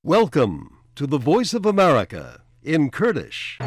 Welcome to the Voice of America in Kurdish.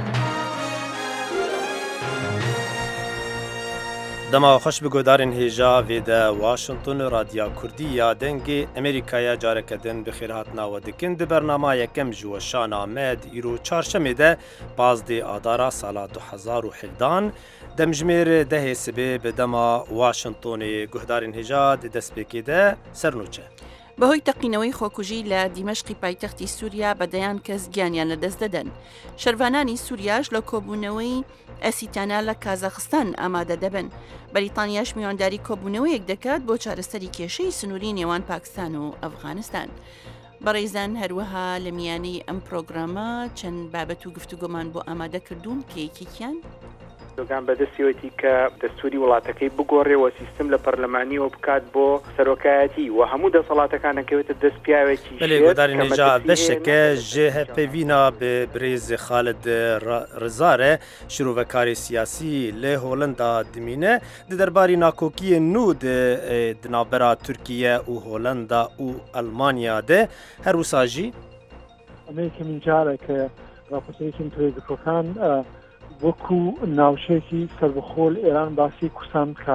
دما خوش بگودارین هیجا ویدا واشنطن رادیو کردی یا دنگی امریکای جارکدن بخیر هاتنا و دکن د برنامه یکم جو شان آمد ایرو چهارشنبه ده 15 آذار سال 2017 دمجمیر ده سبه به دما واشنطن گهدارین هیجا د دسپیکی ده سرنوچه بەهۆی تەقینەوەی خۆکوژی لە دیمەشقی پایتەختی سووریا بەدەیان کەس گیانیان لەدەست دەدەن. شەروانانی سووریاش لە کۆبوونەوەی ئەسیتانە لە کازاخستان ئامادە دەبن. بەریتانیاش میوانداری کۆبوونەوەیەک دەکات بۆ چارەسەری کێشەی سنووری نێوان پاکستان و ئەفغانستان. بەڕێزان هەروەها لە میانەی ئەم پرۆگرامە چەند بابەت و گفتوگۆمان بۆ ئامادە کردوون کە یەکێکیان دۆگان بەدەستیەوەی کە دەستوری وڵاتەکەی بگۆڕێەوە سیستم لە پەرلەمانیەوە بکات بۆ سەرۆکایەتی و هەموو دەسەڵاتەکانەکەوێتە دەست پیاوێکی بەلێگۆدارین هێژا بەشێکە ژێهپێڤینا بە برێز خالد ڕزارە شروڤەکاری سیاسی لێ هۆڵندا دمینە di derbarî nakokiyê nû di navbera Tirkiye û Holanda û Almanya de her wisa jî ئەمەیەکە من جارێکە راپۆرتێکی پێگەکان وەکو ناوچەیەکی سەربەخۆل ئێران باسی کوردستان بکە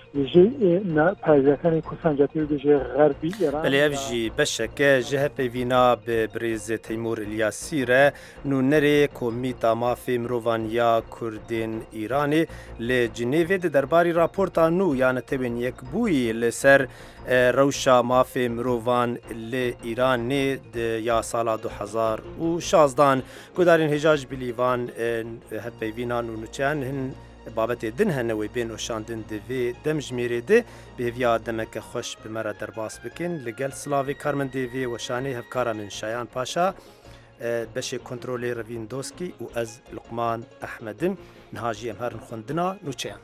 پایزەکانی کوردستان جاتێ دەژێ غەربی ئێران بەلێڤژی بەشەکە ژێهپێڤینا بە برێزê تەیمور ئیلیاسی رە نونەرê کۆمیتا mafê mirovan ya Kurdên Îranê li Cinêvê di derbarî raporta nû ya netewên yekbûyî li ser rewşa mafê mirovan li Îranê ya sala 2016 gudarên hêja ji bilîvan hepêvîna nûçeyan hin بابەتێ دن هەنەوەی بێن وشاندن دەوێ دەمژمێرێ دێ بێڤیا دەمەکە خۆش بمەرە دەرباس بکەن لەگەل سلاوی کارمن دێوێ وەشانەی هەفکارە من شایان پاشا بەشێ کۆنترۆلێ ڕەڤین دۆسکی و ئەز لوقمان ئەحمەدم نهاژی ئەم هەرن خوندنا نوچەیان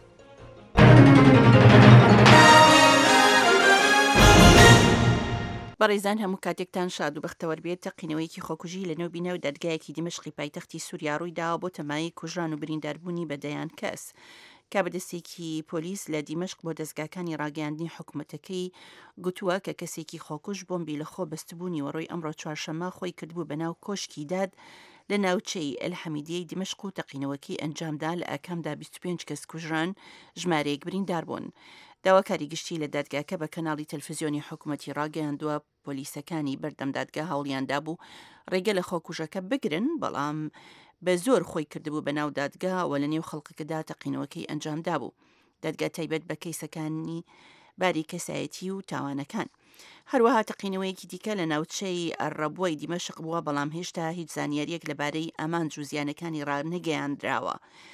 بەڕێزان هەموو کاتێکتان شاد و بەختەوەر بێت تەقینەوەیەکی خۆکوژی لە نێو بینە و دادگایەکی دیمەشقی پایتەختی سووریا ڕوویداوە بۆ تەمای کوژران و برینداربوونی بەدەیان کەس کابەدەستێکی پۆلیس لە دیمەشق بۆ دەستگاکانی ڕاگەیاندنی حکوومەتەکەی گوتووە کە کەسێکی خۆکوژ بۆمبی لە خۆ بەستبوونی وەڕۆی ئەمڕۆ چوارشەممە خۆی کردبوو بەناو کۆشکی داد لە ناوچەی ئەلحەمیدیەی دیمەشق و تەقینەوەکی ئەنجامدا لە ئاکامدا 25 کەس کوژران ژمارەیەک بریندار بوون. داواکاری گشتی لە دادگاکە بە کەناڵی تەلڤیزیۆنی حکوومەتی ڕاگەیاندووە پۆلیسەکانی بەردەم دادگا هەوڵیاندا بوو ڕێگە لە خۆکوژەکە بگرن بەڵام بە زۆر خۆی کردبوو بە ناو دادگا و لە نێو خەڵکەکەدا تەقینەوەکەی ئەنجامدا بوو. دادگا تایبەت بە کەیسەکانی باری کەسایەتی و تاوانەکان. هەروەها تەقینەوەیەکی دیکە لە ناوچەی ئەڕەبووی دیمەشق بووە بەڵام هێشتا هیچ زانیاریەک لەبارەی ئامانج و زیانەکانی ڕانەگەیاندراوە.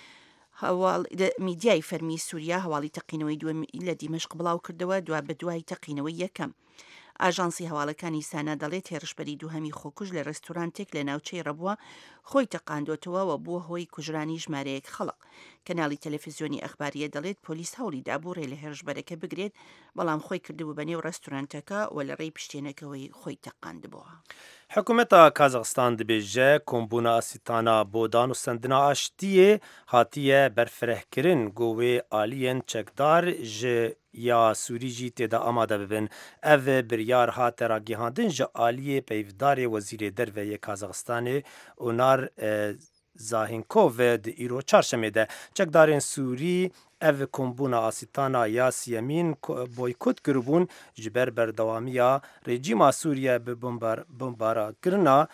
میدیای فەرمی سووریا هەواڵی تەقینەوەی دووەمی لە دیمەشق بڵاو کردەوە بە دوای تەقینەوەی یەکەم. ئاژانسی هەواڵەکانی سانا دەڵێت هێرشبەری دووهەمی خۆکوژ لە ڕێستورانتێک لە ناوچەی ڕەبووە خۆی تەقاندۆتەوە و بووە هۆی کوژرانی ژمارەیەک خەڵق. کەناڵی تەلەڤیزیۆنی ئەخباریە دەڵێت پۆلیس هەوڵیدا بوو ڕێ لە هێرشبەرەکە بگرێت بەڵام خۆی کردبوو بەنێو ڕێستورانتەکە و لە ڕێی پشتێنەکەوەی خۆی تەقاندبووە. حکوومەتا کازاخستان دەبێژە کۆمبوونا ئاسیتانە بۆ دان و سندنا ئاشتیە هاتیە بەرفرەهکردن گۆوێ ئالیەن چەکدار ji ya Sûrî jî têda amade bibin. Ev biryar hate ragîhandin ji aliyê peyvdarê Wezîrê Derveyê Kazaxistanê Onar Zahinkov di îro çarşemê de çekdarên Sûrî ev kombûna asîtana ya Siyemîn boykot kiribûn ji ber berdewamiya rejîma Sûriye bi bombarakirina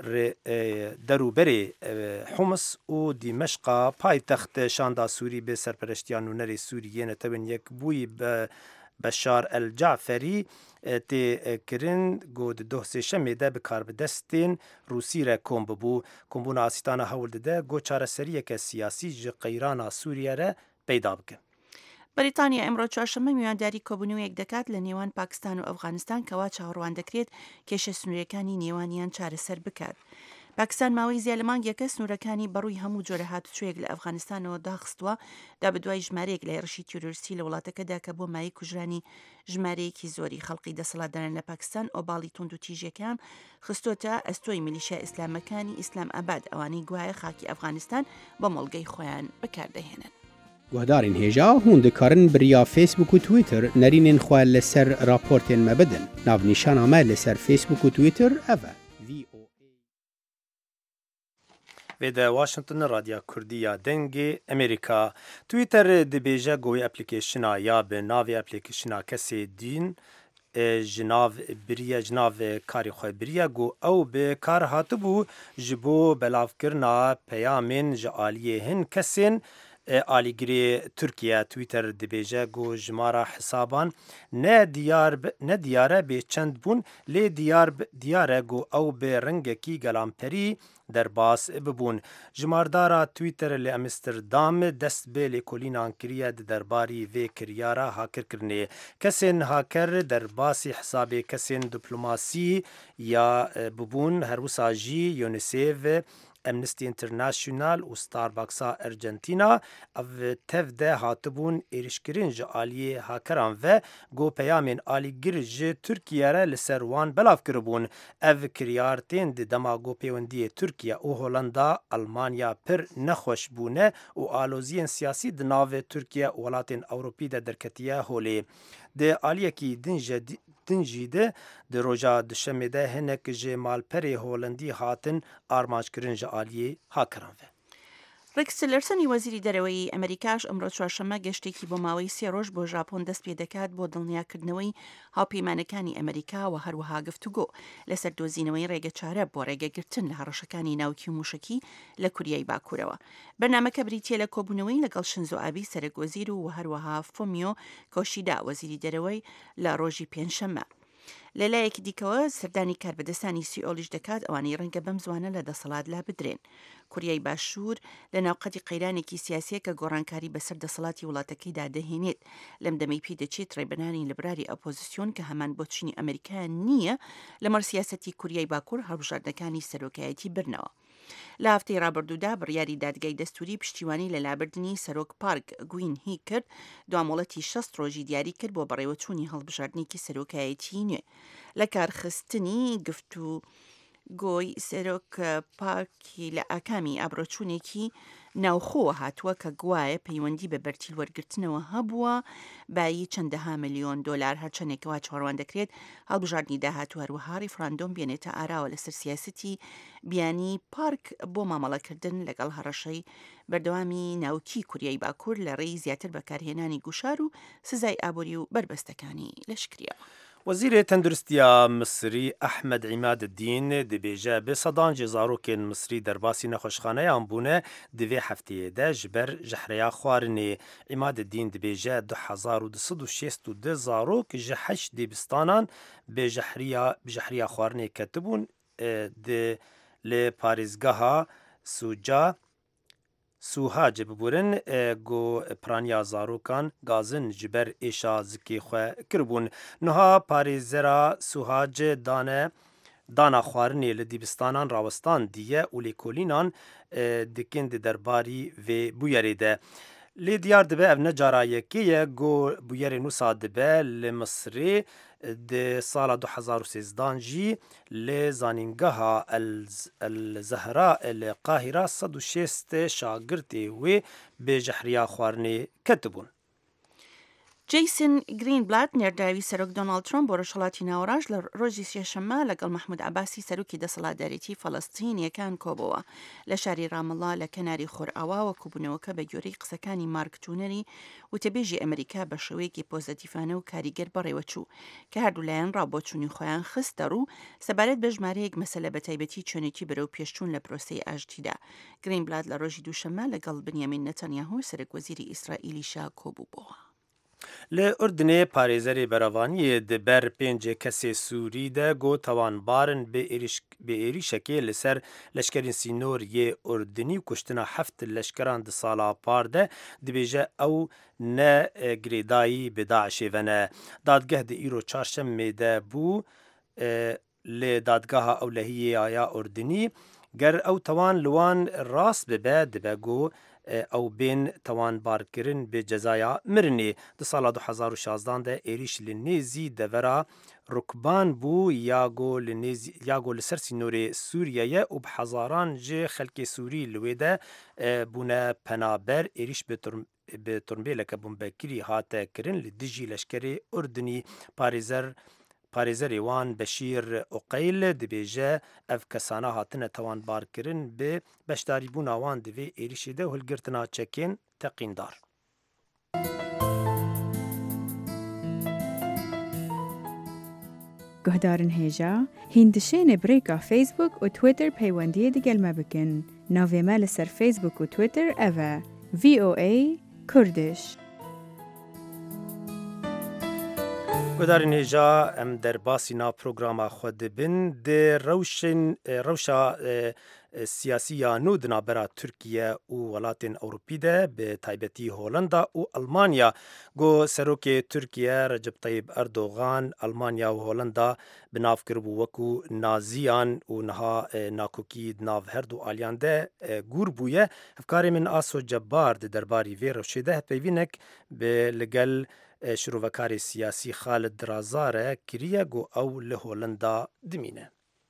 derûberê Homs û Dîmeşqa paytext şanda Sûrî bê serpereştiya nûnerê Sûriyê netewên yekbûyî Beşar el-Caferî tê kirin got di doh sêşemê de bi karbidestên Rûsî re kom bibû. Kombûna asîtana hewl dide got çareseriyeke siyasî ji qeyrana Sûriye re peyda bike. بەریتانیا ئەمڕۆ چوارشەممە میوانداری کۆبوونەوەیەک دەکات لە نێوان پاکستان و ئەفغانستان کەوا چاوەڕوان دەکرێت کێشە سنوورەکانی نێوانیان چارەسەر بکات. پاکستان ماوەی زیاد لە مانگێکە سنوورەکانی بەڕووی هەموو جۆرە هاتوچۆیەک لە ئەفغانستانەوە داخستووە دا بەدوای ژمارەیەک لە هێرشی تیرۆریستی لە وڵاتەکەدا کە بۆ مای کوژرانی ژمارەیەکی زۆری خەڵقی دەسەڵاتداران لە پاکستان ئۆباڵی توند و تیژەکان خستۆتە ئەستۆی میلیشیا ئیسلامەکانی ئیسلام ئاباد ئەوانەی گوایە خاکی ئەفغانستان بە مەڵگەی خۆیان بەکاردەهێنن. گوهدارین هێژا هون دکارن بریا فیسبوک و تویتر نرینین خواه لسر راپورتین مبدن. ناو نیشان آمد لسر فیسبوک و تویتر اوه. ویده واشنطن رادیا کردیا دنگ امریکا تویتر دبیجه گوی اپلیکیشنا یا به ناوی اپلیکیشنا کسی دین جناو کاری خواه بریه گو او به کار هاتبو جبو بلاف کرنا پیامین جعالیه هن کسین آلیگری ترکیه تویتر دبیجه گو جمارا حسابان نه دیاره به چند بون لی دیاره گو او به رنگ کی گلامپری در باس ببون جماردارا تویتر لی امستردام دست به لی کولینان کریه درباری وی کریارا هاکر کرنه کسین هاکر در باسی حساب کسین دیپلماسی یا ببون هروسا جی یونیسیف امنستی انترناشنال و ستارباکسا ارجنتینا او تفده هاتبون ایرشکرین جعالی هاکران و گو پیامین آلی گرج ترکیه را لسروان بلاف کربون او کریارتین دی دما گو پیوندی ترکیه و هولندا المانیا پر نخوش بونه و آلوزین سیاسی دناو ترکیه ولاتین اوروپی ده درکتیه هولی ده آلیه کی دنجیده ده روژا دشمه ده هنک جه مالپری هولندی هاتن آرماج کرن جعالی هاکران و ڕێکس تیلەرسەنی وەزیری دەرەوەی ئەمریکاش ئەمڕۆ چوارشەممە گەشتێکی بۆ ماوەی 3 ڕۆژ بۆ ژاپۆن دەست پێ دەکات بۆ دڵنیاکردنەوەی هاوپەیمانەکانی ئەمریکا و هەروەها گفتوگۆ لەسەر دۆزینەوەی ڕێگە چارە بۆ ڕێگەگرتن لە هەڕەشەکانی ناوکی موشکی لە کوریای باکوورەوە. بەرنامەکە بریتیە لە کۆبوونەوەی لەگەڵ شنزۆ ئابی سەرۆکوەزیر و هەروەها فۆمیۆ کۆشیدا وەزیری دەرەوەی لە ڕۆژی پێنجشەممە. لەلایەکی دیکەوە سەردانی کاربەدەستانی سیئۆلیش دەکات ئەوانەی ڕەنگە بەم زوانە لە دەسەڵات لا بدرێن. کوریای باشوور لە ناوقەتی قەیرانێکی سیاسیە کە گۆڕانکاری بەسەر دەسەڵاتی وڵاتەکەیدا دەهێنێت لەم دەمەی پێی دەچێت ڕێبەرانی لەبراری ئەپۆزیسیۆن کە هەمان بۆ چینی ئەمریکا نییە لەمەڕ سیاسەتی کوریای باکوور هەڵبژاردنەکانی سەرۆکایەتی برنەوە. لە هەفتەی ڕابردوودا بڕیاری دادگای دەستوری پشتیوانی لە لابردنی سەرۆک پارک گوین هی کرد دوامۆڵەتی 6 ڕۆژی دیاری کرد بۆ بەڕێوەچوونی هەڵبژاردنێکی سەرۆکایەتی نوێ لە کارخستنی گفتو گۆی سەرۆک پارکی لە ئاکامی ئابرۆچوونێکی ناوخۆوە هاتووە کە گوایە پەیوەندی بە بەرتیل وەرگرتنەوە هەبووە بایی چەندەها ملیۆن دۆلار هەرچەندێکەوە چاڕوان دەکرێت هەڵبژاردننی داهاتوو هەروەها ریفراندۆم بێنێتە ئاراوە لەسەر سیاسەتی بیانی پارک بۆ مامەڵەکردن لەگەڵ هەڕەشەی بەردەوامی ناوکی کوریای باکوور لە ڕێی زیاتر بەکارهێنانی گوشار و سزای ئابووری و بربەستەکانی لەشکریەوە. وزیر تندرستیا مصری احمد عماد الدین دبیجه به صدان جزاروکین مصری در باسی نخوشخانه آنبونه دوی هفته ده جبر جحریا خوارنی عماد الدین دبیجه 2262 زاروک جحش دیبستانان به جحریا خوارنی کتبون ده لپاریزگاها سوهاج ببورن گو پرانیا زاروکان گازن جبر ایشا زکی خواه کربون نها پاریزرا سوهاج دانا خوارنی لدیبستانان راوستان دیه و لیکولینان دکند درباری و بویری ده لی دیار دبه او نجارا یکیه گو بویری نوسا دبه لمصری ده سال 2013 جی لزانینگاها الزهراء القاهرة 106 شاگرتی و به جحریا خوارنی کتبون. جیسن گرینبلات نێرداوی سەرۆک دۆناڵد ترۆمپ بۆ ڕۆژهەڵاتی ناوەڕاش لە ڕۆژی سێشەممە لەگەڵ محمود عەباسی سەرۆکی دەسەڵاتدارێتی فەڵەستینیەکان کۆبەوە لە شاری ڕامەڵا لە کەناری خۆرئاوا کۆبوونەوەکە بە گوێرەی قسەکانی مارک تونەری وتەبێژی ئەمریکا بە شێوەیەکی پۆزتیفانە و کاریگەر بەڕێوەچوو کە هەردوولایەن ڕابۆچوونی خۆیان خستە ڕوو سەبارەت بە ژمارەیەک مەسەلە بە تایبەتی چۆنێتی بەرەو پێشچوون لە پرۆسەی ئاشتیدا. گرینبلات لە ڕۆژی دووشەممە لەگەڵ بنیامین نەتەنیاهو سەرۆکوەزیری ئیسرائیلیشا کۆبووبەوە. لأردنê parêzerê beravaniyê di ber pêncê kesê Sûrî de got tawanbarin bi êrişekê li ser leşkerên sînoriyê Urdunî kuştina heft leşkeran di sala par de dibêje ew ne girêdayî bi Daişê vene. Dadgeh di îro çarşemê de bû lê dadgeha ewlehiyê ya Urdunî ger ew tawan li wan rast bibe dibe got او بین توانبارکرین به جزایا مرنی د سال 2016 ده ایریش لنیزی دورا رکبان بو یاگو لسر سینوری سوریه و بحزاران جه خلک سوری لویده بونه پنابر ایریش به ترمبه لکه بومبکری هاته کرن لدجی لشکری اردنی پاریزر پارێزەرێ وان بەشیر ئۆقەیل دەبێژە ئەف کەسانە هاتنە تەوانبارکردن بێ بەشداریبوونا وان divê êrişê de hilgirtina çekên teqîndar. گهدارن هێژا هیندشێنێ برێکا فیسبوک و تویتر پەیوەندیە دەگەلمە بکن. ناوێمە لەسەر فیسبوک و تویتر ئەڤە VOA کوردش. گۆدارên hêja em derbasî na programa xwe dibin di rewşa siyasî ya nû di navbera Tirkiye û welatên Ewropî de bi taybetî Hollanda û Almanya got serokê Tirkiye Recep Tayyip Erdogan Almanya û Hollanda bi nav kiribû wekû naziyan û niha nakokî di nav her du aliyan de gûr bûye. Hevkarê min Aso Cebbar di derbarî vê rewşê de hevpeyvînek bi li gel şirovekarê siyasî Xalid Razar e kiriye got ew li Hollanda dimîne.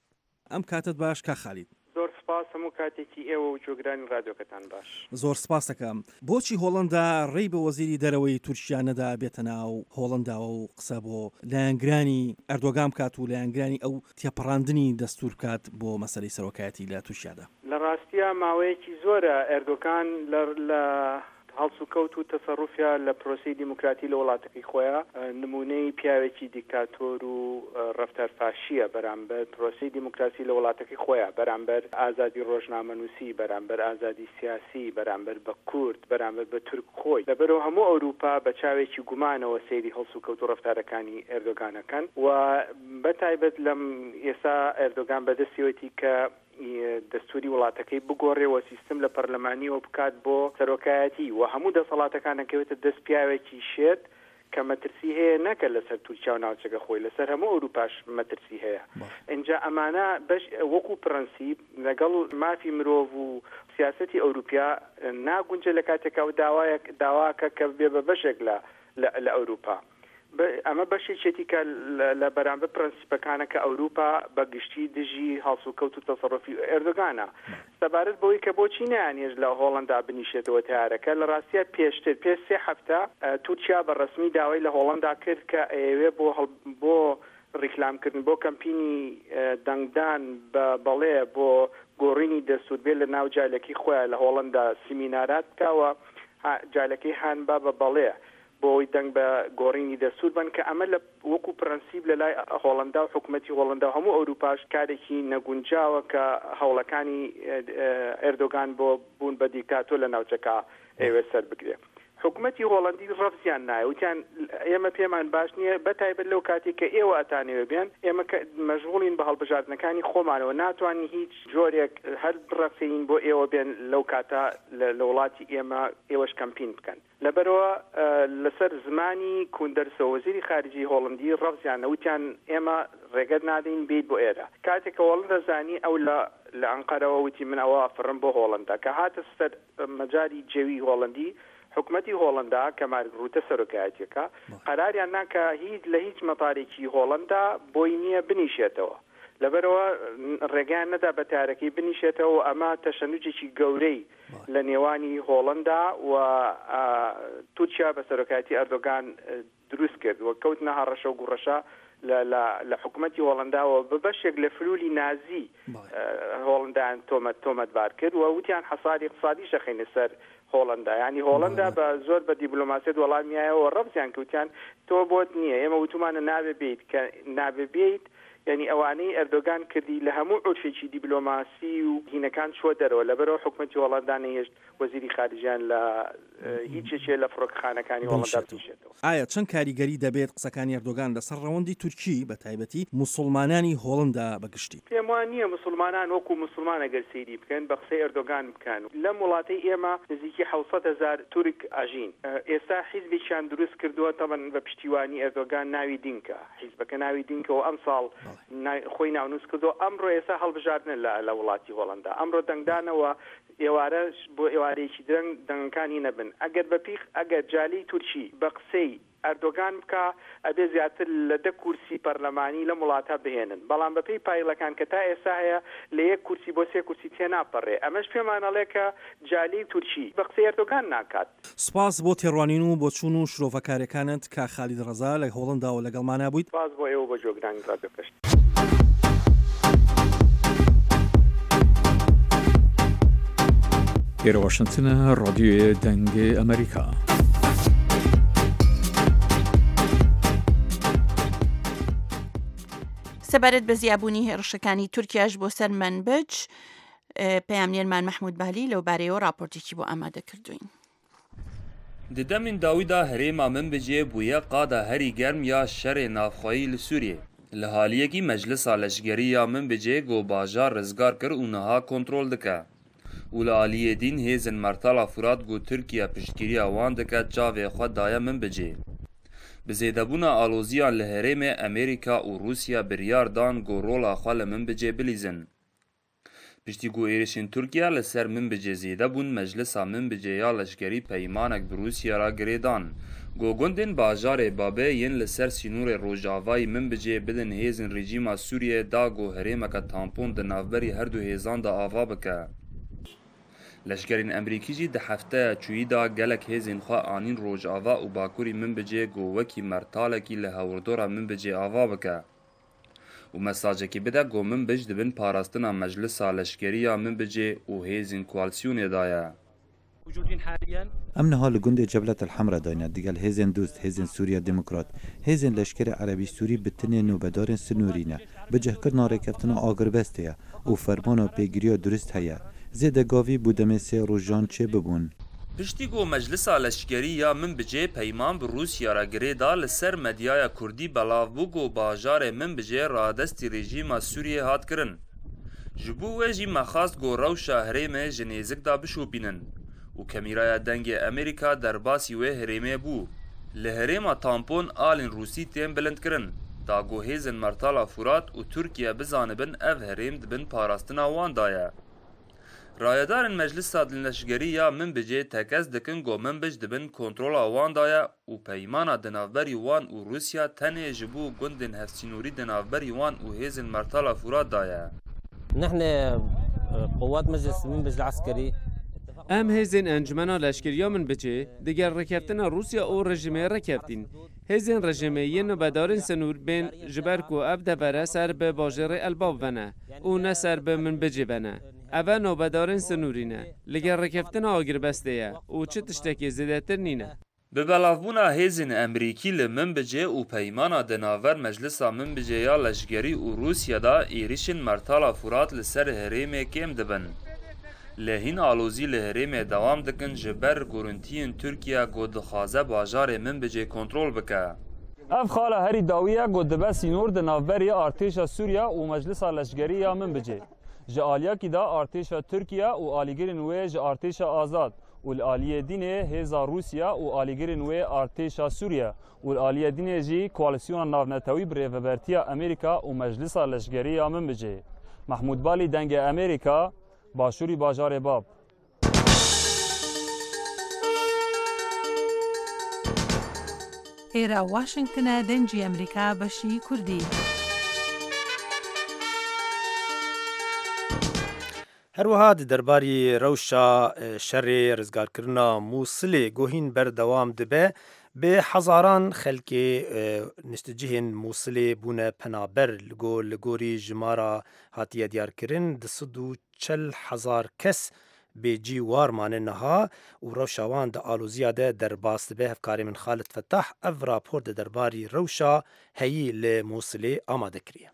ئەم کاتت باش کا خالید. زۆر سپاس هەموو کاتێکی ئێوە و جۆگرانی ڕادیۆکەتان باش. زۆر سپاس دەکەم. بۆچی هۆڵەندا ڕێی بە وەزیری دەرەوەی تورکیا نەدا بێتە ناو هۆڵەنداوە و قسە بۆ لایەنگرانی ئەردۆگان بکات و لایەنگرانی ئەو تێپەڕاندنی دەستور بکات بۆ مەسەلەی سەرۆکایەتی لە تورکیادا؟ لە ڕاستیە ماوەیەکی زۆرە ئەردۆگان لە هەڵسو کەوت و تەسەڕوفیا لە پرۆسی دیموکراتی لە وڵاتەکەی خۆیان نمونەی پیاوێکی دیکتاتۆر و ڕەفتارفاشیە بەرامبەر پرۆسی دیموکراسی لە وڵاتەکەی خۆیان بەرامبەر ئازادی ڕۆژنامەنووسی بەرامبەر ئازادی سیاسی بەرامبەر بە کورد بەرامبەر بە تورک خۆی لەبەرەوە هەموو ئەوروپا بە چاوێکی گومانەوە سەیری هەڵسو کەوت و ڕەفتارەکانی ئەردۆگانەکەن و بەتایبەت لەم ئێستا ئەردۆگان بەدەستیەوەتی کە دەستوری وڵاتەکەی بگۆڕێەوە سیستم لە پەرلەمانیەوە بکات بۆ سەرۆکایەتی و هەموو دەسەڵاتەکانەکەوێتە دەست پیاوێکی شێت کە مەترسی هەیە نەکە لەسەر تورکیا و ناوچەکە خۆی لەسەر هەموو ئەوروپاش مەترسی هەیە. اینجا ئەمانە بەش وەکو پرەنسیب لەگەڵ مافی مرۆڤ و سیاسەتی ئەوروپیا ناگونجە لە کاتێکا و داواکە کە بێ بە بەشێک لە ئەوروپا. ئەمە بەشێکێتی کە لە بەرامبەر پرەنسیپەکانە کە ئەوروپا بە گشتی دژی هەڵسوکەوت و تەسەڕۆفی ئەردۆگانە سەبارەت بەوەی کە بۆچی نەیانێژ لە هۆڵەندا بنیشێتەوە تیارەکە لە ڕاستیە پێشتر پێش 3 هەفتە تورکیا بە ڕسمی داوای لە هۆڵەندا کرد کە ئەوێ بۆ ڕیکلامکردن بۆ کەمپینی دەنگدان بەڵێ بۆ گۆڕینی دەستوربێ لە ناو جالەکەی خۆیان لە هۆڵەندا سیمینارات بکاوە جالەکەی هانبا بە بەڵێ بۆی دەنگ بە گۆڕینی دەستور بن کە ئەمە لە وەکو پرەنسیب لە لای هۆڵەندا و حکوومەتی هۆڵەندا و هەموو ئەوروپاش کارێکی نەگونجاوە کە هەوڵەکانی ئەردۆگان بۆ بوون بە دیکتاتۆر لە ناوچەکە ئێوە سەر بگرێت. حکوومەتی هۆڵەندی ڕەفزیان نایە وتیان ئێمە پێمان باش نییە بەتایبەت لەو کاتێک کە ئێوە ئەتانەوێ بێن ئێمە مەشغوڵین بە هەڵبژاردنەکانی خۆمانەوە ناتوانین هیچ جۆرێک هەر بڕەخین بۆ ئێوە بێن لەو کاتە لە وڵاتی ئێوەش کەمپین بکەن. لەبەرەوە لەسەر زمانی کوندەرسە وەزیری خارجی هۆڵەندی ڕەفزیان وتیان ئێمە ڕێگەت نادەین بیت بۆ ئێرە کاتێک کە هۆڵەندا زانی ئەو لە ئەنقەرەوە وتی من ئەوە فڕم بۆ هۆڵەندا کە هاتە سەر مەجاری جێوی هۆڵەندی حکوومەتی هۆڵەندا کە ڕوتە سەرۆکایەتیەکە قەراریان ناکە لە هیچ مەتارێکی هۆڵەندا بۆی نییە بنیشێتەوە لەبەرەوە ڕێگەیان نەدا بە تارەکەی بنیشێتەوە ئەمە تەشەنوجێکی گەورەی لە نێوانی هۆڵەندا و تورکیا بە سەرۆکایەتی ئەردۆگان دروست کرد و کەوت نەها ڕەشە و گوڕەشە لە حکوومەتی هۆڵەنداوە بە بەشێک لە فلولی نازی هۆڵەندایان تۆمەتبار کرد و وتیان حەساری اقتصادی شەخینە سەر هۆڵەندا ینی هۆڵەندا بە زۆر بە دیبلۆماسیەت وەڵامیایەوە ڕەفزیان کەوتیان تۆ بۆت نییە ئێمە وتمانە نابێ بیت کە نابێ بیت یعنی ئەوانەی ئەردۆگان کردی لە هەموو عورفێکی دیبلۆماسی و هینەکان چوە دەرەوە لەبەرەوە حکوومەتی هۆڵەندا نەهێشت وەزیری خارجیان لە هیچێکێ لە فڕۆکەخانەکانی هۆڵەندا بنیشێتەوە. ئایا چەند کاریگەری دەبێت قسەکانی ئەردۆگان لەسەر ڕەوەندی تورکی بە تایبەتی موسڵمانانی هۆڵەندا بەگشتی؟ پێم وان نییە موسڵمانان وەکو موسڵمان ئەگەر سەیری بکەن بە قسەی ئەردۆگان بکەن لەم وڵاتەی ئێمە نزیکی 700,000 تورک ئاژین ئێستا حیزبێکیان دروست کردووە تەمەن بە پشتیوانی ئەردۆگان ناوی دینکە حیزبەکە ناوی دینکەوە ئەم ساڵ خۆی ناونووس کردو ئەمڕۆ ئێستا هەڵبژاردنە لە وڵاتی هۆڵەندا ئەمڕۆ دەنگدانەوە ئێوارە بۆ ئێوارەیەکی دەنگەکانی نەبن ئەگەر بەپیخ ئەگەر جالی تورکی بە قسەی ئەردۆگان بکە ئەبێ زیاتر لە 10 کورسی پەرلەمانی لە وڵاتە بهێنن بەڵام بەپێی پایلەکان کە تا ئێستا هەیە لە 1 کورسی بۆ 3 کورسی تێناپەڕێ ئەمەش پێمانەڵێ کە جالی تورکی بە قسەی ئەردۆگان ناکات. سپاس بۆ تێڕوانین و بۆ چوون و شرۆڤەکارەکانت کا خالید ڕەزا لە هۆڵنداوە لەگەڵمانە بوویت. سپاس بۆ ئێوە بە جۆگرانی ڕادیۆکەشت. ئێرە واشنتنە ڕادیۆیە دەنگی ئەمریکا. سەبارەت بە زیابوونی هێرشەکانی تورکیاش بۆ سەر منبج پەیامنێرمان مەحموود بالی لەو بارەیەوە راپۆرتێکی بۆ ئامادە کردوین. Di demên dawî da herêma Minbicê bûye qada herî germ ya şerê navxwayî li Sûriyê. Li haliyekî Meclisa Leşkerî ya Minbicê got bajar rizgar kir û niha kontrol dike. û li aliyê dîn hêzên Mertala Furat got Tirkiye piştgiriya wan dike çavê xwe daye Minbicê. Bi zêdebûna aloziyan li herêmê Amerîka û Rûsya biryar dan got rola xwe li Minbicê bilîzin. Piştî got êrişên Tirkiye li ser Minbicê zêde bûn, Meclisa Minbicê ya leşkerî peymanek bi Rûsya ra girêdan. Got gundên bajarê Babê yên li ser sînorê Rojavayê Minbicê bidin hêzên rejîma Sûriyê da got herêmeke tampon di navberî her du hêzan de ava bike. Leşkerên Emerîkî jî di hefteya çûyî da gelek hêzên xwe anîn Rojava û bakurî Minbicê got wekî mertalekî li hewrdora Minbicê ava bike. û mesajekî bide got Minbic dibin parastina Meclisa Leşkerî ya Minbicê û hêzên koalîsyonê da ye. Em niha li gundê Ceblet el Hemra dayne digel hêzên dost, hêzên Sûriya Demokrat, hêzên Leşkerê Erebî Sûrî bi tinê nûbedarên sinûrî ne, bi cihkirina rêkeftina agirbestê ye û fermana pêgiriya durist heye. Zêde gavî bû demê sê rojan çê bibûn. Piştî got Meclisa Leşkerî ya Minbicê peyman bi Rûsya ra girê da li ser medyaya Kurdî belavbû got bajarê Minbicê radestî rejîma Sûriyê hat kirin. Ji bo wê jî mexast got rewşa herêmê ji nêzik da bişopînin û Kemîraya Dengê Amerîka derbasî wê herêmê bû. Li herêma tampon alên Rûsî tên bilindkirin. Da got hêzên Mertala Furat û Tirkiye bizanibin ev herêm dibin parastina wan da ye. Rayedarên Meclisa Leşkerî ya Minbicê tekez dikin got Minbic dibin kontrola wan da ye û peymana di navberî wan û Rûsya tenê ji bo gundên hevsînorî di navberî wan û hêzên Mertala Furat da ye. Em hêzên Encumena Leşkeriya Minbicê diger rêkeftina Rûsya û rejimê rekeftin. Hêzên rejimê yên nûbedarên sinûr bên ji ber ku ev devere ser bi bajarê Elbab vene û ne ser bi Minbicê vene. Ev nûbedarên sinûrî ne, li gel rêkeftina agirbestê ye û çi tiştekî zêdetir nîne. Bi belavbûna hêzên Emerîkî li Minbicê û peymana di navber Meclisa Minbicê ya Leşkerî û Rûsya da êrişên Mertala Furat li ser herêmê kêm dibin. Lehîn alozî li herêmê dewam dikin ji ber gorintiyên Tirkiye got dixwaze bajarê Minbicê kontrol bike. Ev xala herî dawî ye got dibe sînor di navberî artêşa Sûriya û Meclisa Leşkerî ya Minbicê. Ji aliyekî da artêşa Tirkiye û alîgirên wê ji artêşa Azad û li aliyê dînê hêza Rûsya û alîgirên wê artêşa Sûriye û li aliyê dînê jî koalîsyona navnetewî bi rêvebertiya Amerîka û Meclisa Leşkerî ya Minbicê. Mehmûd Balî dengê Amerîka, başûrî bajarê Bab. ئێرە واشنگتنە دەنگی ئەمریکا بەشی کوردی. هەروەها دەرباری ڕەوشە شەڕێ ڕزگارکردنا مووسلێ گۆهین بەردەوام دەبێ بێ حەزاران خەلکێ نیشتجیهێن مووسلێ بوونە پەنابەر لە گۆری ژمارە هاتیە دیارکردن 240,000 کەس بێجی وارمانە نەها و ڕەوشاوان دە ئالۆزیە دە دەرباس دەبێ هەفکاری من خالد فەتاح ئەڤ راپۆر دە دەرباری ڕەوشە هەیی لە مووسلێ ئامادەکریە.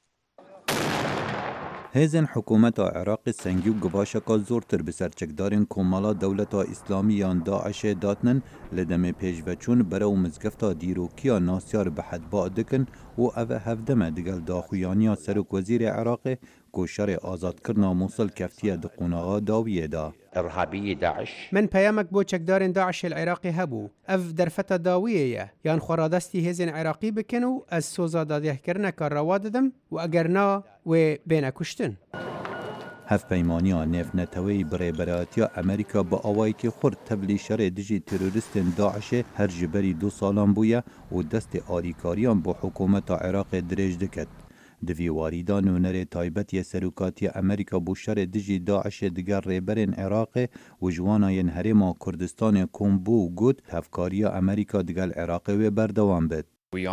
هێزن حکوومەتە عێراقی سەنگی و گڤاشەکە زۆرتر bi serçekdarên Komala Dewleta İslamî yan Daişê datinin li demê pêşveçûn berew mizgefta dîrokiya nasyar bi hedba dikin û ev e hevdeme digel daxuyaniya Serokwezîrê Iraqê ku şerê azadkirina Mosul keftiye di qonağa dawiyê da. من پەیامێک بۆ چەکدارên داعشê عێراقی هەبوو ئەv دەرفەتە داویە یە یان خۆڕادەستی هێزên عێراقی بکەن و ئەس سۆزا دادیەکردنەکە ڕەوا دەدەم و ئەگەر نا وێ بێنە کوشتن. هەفپەیمانیە نێفنەتەوەی بڕێبەراتیە ئەمریکا بە ئەوەی کە خورد تەبلی شەڕێ دژی تێرۆریستên داعشê هەر ji berî 2 ساڵان bûye û destê alîkariyan bo hikûmeta Iraqê dirêj diket. Di vî warîda nûnerê taybetiye serokatiya Amerîka bû şerê dijî Daişê diger rêberên Iraqê û ji wanayên Herêma Kurdistanê kom bû û got hevkariya Amerîka digel Iraqê wê berdewam bêt.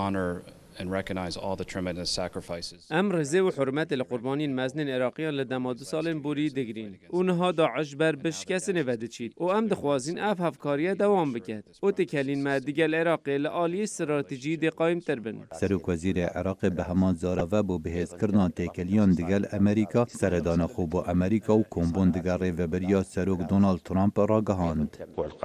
ام رزه و حرمت لقربانین مزنین عراقیان لدما 2 سالین بوری دگرین اونها داعش بر بشکست نوده چید و ام دخوازین اف هفکاریه دوام بکد او تکلین مدیگل عراقی لعالی استراتیجی دی قایم تربن. سروک وزیر عراق به همان زاراوه بو بهز کردن تکلیان دیگل امریکا سردان خوب امریکا و کمبون دیگر ریوبریا سروک دونالد ترامپ را گهاند.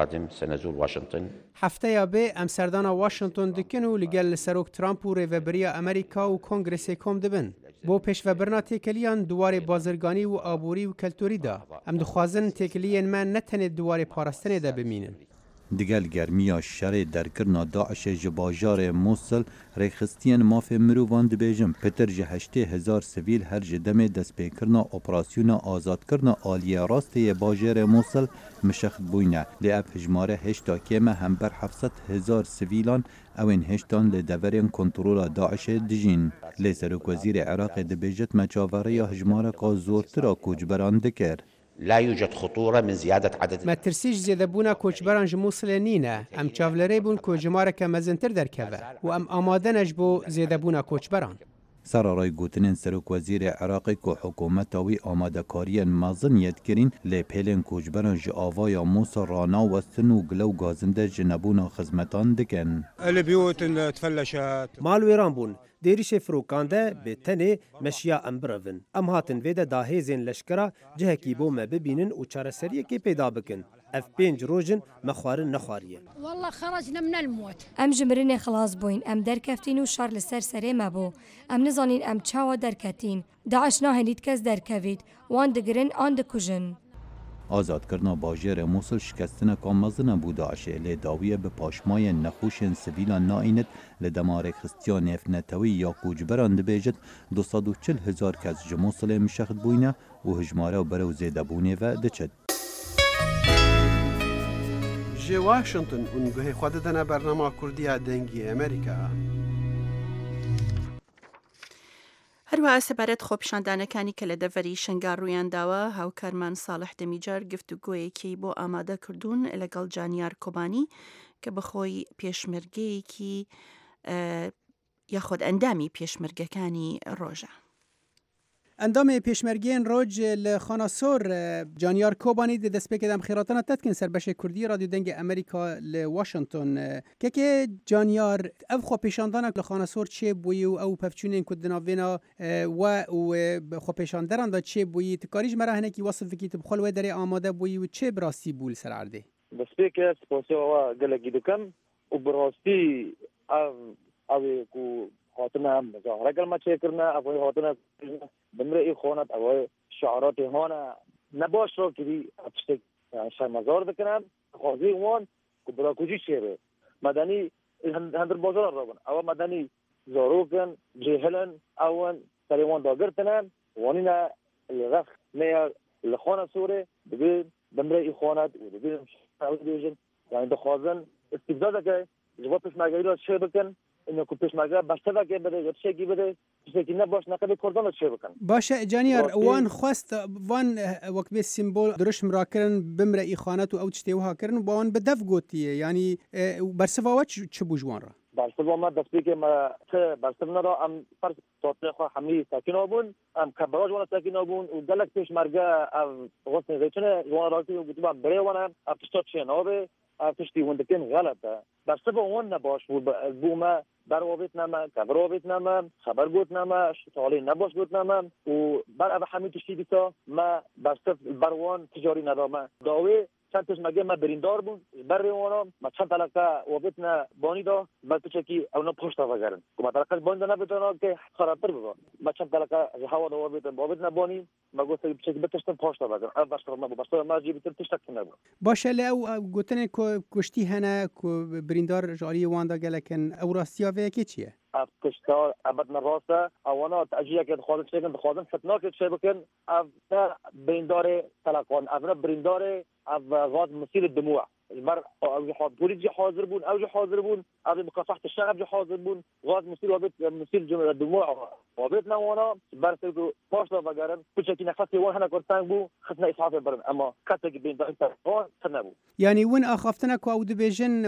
هفته یا به ام سردان واشنطن دکن و لگل سروک ترامپ و ریوبریا امریکا و کنگرس کم دبن. بو پیش و برنا تکلیان دوار بازرگانی و آبوری و کلتوری دا. ام دخوازن تکلیان من نتنه دوار پارستنه دا بمینن. دیگل گرمیا شر درکرنا داعش جباجار موصل ریخستین ماف مروان دبیجم پتر جهشته 1000 سویل هر جدم دست پیکرنا اپراسیون آزاد کرنا آلیه راسته باجار موصل مشخت بوینه لیاب هجماره هشتا کیمه هم بر 700,000 سویلان اوین هشتان لدورین کنترول داعش دجین لی سروک وزیر عراق دبیجت مچاوره یا هجماره کا زورترا کوجبران دکر. لا يوجد خطورة من زيادة عدد ما ترسيش زيادة بونا كوچبران جموصلينينا ام چاولري بون كوجمارة كمزنتر دركبه و ام آمادنش بو زيادة بونا كوچبران. سرارای گوتنین سروک وزیر عراقی که حکومتاوی آماده کارین مازن یدگرین لی پیلن کوچبران جی آوای موسا رانا وستن و گلو گازنده جنبونا خزمتان دکن. البيوت تفلشت. مال ویران بون. دیریش فروکانده به تنه مشیا امبرون. ام هاتن ویده داهیزین لشکره جه کی بو ما ببینن و چارەسەریە کی پیدا بکن. اف 5 روزن مخوارن نخواریه. والله خرجنا من الموت. ام جمرين خلاص بوين ام دركفتين و شار لسر سري ما بو. ام نزانين ام چاوا دركتين. داعش ناهنید کس درکوید وان دگرن آن دکوژن. آزاد کردن باجر موصل شکستن کامزن بود داعشه لی داویه به پاشمای نخوش سویلان ناینت لدمار خستیان افنتوی یا کوجبران دبیجت 240,000 کس جموصل مشخد بوینه و هجماره و برو زیده بونه و دچد. جی واشنطن اونگوه خود دنه برنامه کردی دنگی امریکا. هەروەها سەبارەت خۆپیشاندانەکانی کە لە دەڤەری شنگار ڕوویانداوە هاوکارمان ساڵح دەمیجار گفتوگۆیەکی بۆ ئامادەکردوون لەگەڵ جانیار کۆبانی کە بەخۆی پێشمەرگەیەکی یاخۆد ئەندامی پێشمەرگەکانی ڕۆژە. اندام پیشمرگین روج لخاناسور جانیار کوبانی د دسپیکدم خیراتنا تتکن سربش کردی رادیو دنگ امریکا ل واشنطن که جانیار اف خو پیشاندان لخاناسور چه بوی او پفچونین کدنا وینا و خو پیشاندران دا چه بوی تکاریج مرهنه کی وصف کی تبخل و در آماده بوی و چه براستی بول سر عرده دسپیک سپاسوا گلگی دکم و براستی او کو خاطنا مظاهره کلمه چه کرنا اوی خاطنا بمرئي خونت اوی شعارات هانا نباش رو که اتشتک شرمزار بکنن خوازی وان که برا کجی شیره مدنی هندر بازار رو بن او مدنی زاروکن جهلن اوان تریوان داگرتنن وانینا الرخ نیا لخانه سوره بگیر بمرئي خونت و بگیر شعارات بیجن یعنی دخوازن استفاده که جواب پشمرگی را چه بکن اینو که پشمرگی بسته که بده یا چه کی بده چیزی نباش نقد کردن چه بکن باشه جانیار وان خواست وان وقت به سیمبل درش مراکرن بمرئی خانات و او تشتی وها کرن وان بدف گوتیه یعنی برسوا چه بوجوان را برسوا ما دستی که ما چه برسوا را ام فرض توطئه خو حمی ساکن ابون ام کبراج ولا ساکن ابون و دلک پشمرگی غصن ریچنه وان راتی و گتبا بره وان افشت چه نوبه افشتی وندکن غلطه برسوا وان نباش بوما بروابط نما کبروابط نما خبر گوت نما شتالی نباش گوت نما و بر اب حمید تشتی تا ما برسف بروان تجاری ندامه داوی چند تش مگه ما بریندار بون بر روانم ما چند طلقه وابطنا بانی دا بعد چکی اونا پشت وگرن که ما طلقه بانی دا نبتونا که خرابتر بگن ما چند طلقه هوا دا وابطنا بانی ما قلت بشكل بتشتم باشتا بقى أنا بشتغل ما بشتغل ما جيب تشتك نبغى باشه لو گوتن کو کشتی هنه کو بریندار جاری واندا گلکن او راستیا و کی چیه كشتا أبدنا راسه أو أنا تأجيه كده خالد شيء خالد فتنا كده شيء بكن أبنا برينداري تلاقون أبنا برينداري أب غاز مسيل الدموع المر أو بوليس حاضر بون أو حاضر بون أو بقصحة الشغب حاضر بون غاز مسيل وبيت مسيل الدموع وبيتنا وانا برسلكو باشا بقرن كل شيء نخسي وانا كرتان بو خدنا إسعاف برن أما كتك بين ده هون خدنا بو يعني وين أخافتنا كو ديفيجن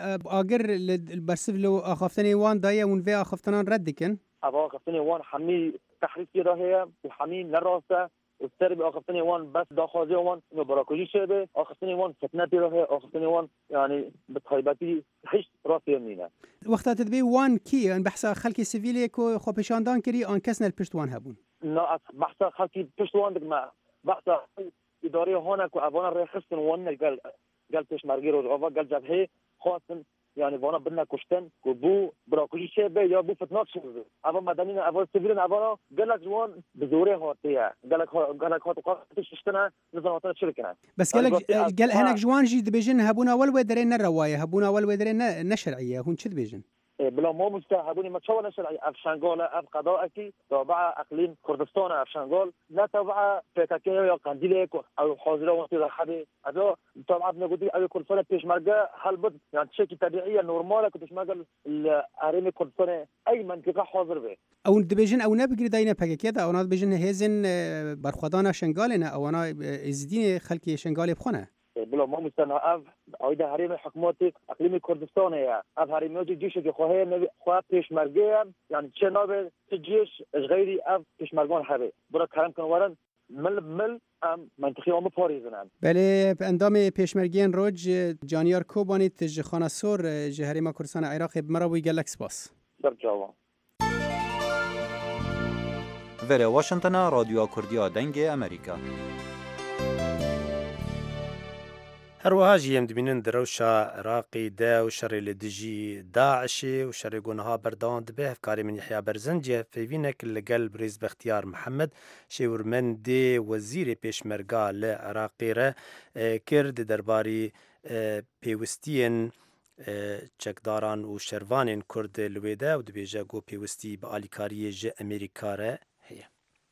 وأجر برسلو أخافتني وان دايا وين في أخافتنا ردكن أبغى أخافتني وان حمي تحريك كده هي وحمي نراسه والسرب أخذتني وان بس داخل وان إنه براكوجي شبه أخذتني وان فتنتي له أخذتني وان يعني بتخيبتي حش راسي يمينه وقت تدبي وان كي أن بحث خلقي سيفيلي كو خبشاندان كري أن كسنا البشت وان هبون لا بحث خلقي بشت وان دك ما بحث إدارية هنا كو أبونا ريخستن وان قال بيشمرجي رجعوا قال جبهة خاصن يعني وانا بدنا كشتن كبو براكوجي شبه يا بو فتنات شبه أبا مدنيين أبا سيفيلين أبا قال لك جوان بزوري هاتية قال لك هات قاطش تشتنا نزل هاتنا شركنا بس قال هناك جوان جي دبيجن هبونا والودرين الرواية هبونا والودرين نشرعية هون شد بيجن بلا ما مستهبوني ما تشوى نشرعي أفشانغول أف قضاءكي تبع أقليم كردستان أفشانغول لا تبع بيتاكي يا قنديلك أو حاضرة وانتي ضحدي هذا طبعا بنقولي أي كردستان بيشمرجة هالبد يعني شيء طبيعي نورمال كتشمرجة الأريمي كردستان أي منطقة حاضر به أو دبيجن أو نبغي داينا بحكي أو نبيجن هزن برخدانا شنغالنا أو أنا إزدين خلقي شنغالي بخونه بلا ما مستنى أف عيدا هريم حكومتك أقليم كردستان يا أف هريم يوجد جيش اللي خواه بيشمرجة يعني تشنابل تجيش غيري أف بيشمرجون حبي برا كلام كانوا ورن مل منطقي عم باريزنان بله اندام پیشمرگین روج جانیار کوبانی تج خانه سور جهریم کردستان عراق بمروی گلکس باس سر جوان ولی واشنطن رادیو کردیا دنگ امریکا هەروەها ژیم دبینن دەرەوشە عێراقی دا و شەڕێ لە دژی داعشێ و شەڕێ گۆنەها بەردەوام دەبێ هەفکاری من یحیا بەرزەنجە پەیوینێک لەگەل بریز بەختیار محەممەد شێورمەندێ وەزیرێ پێشمەرگا لە عێراقیرە کرد دەرباری پێویستیên چەکداران و شەروانên کورد لوێدا و دەبێژە گۆ پێویستی بە ئالیکاریە ژە ئەمریکارە هەیە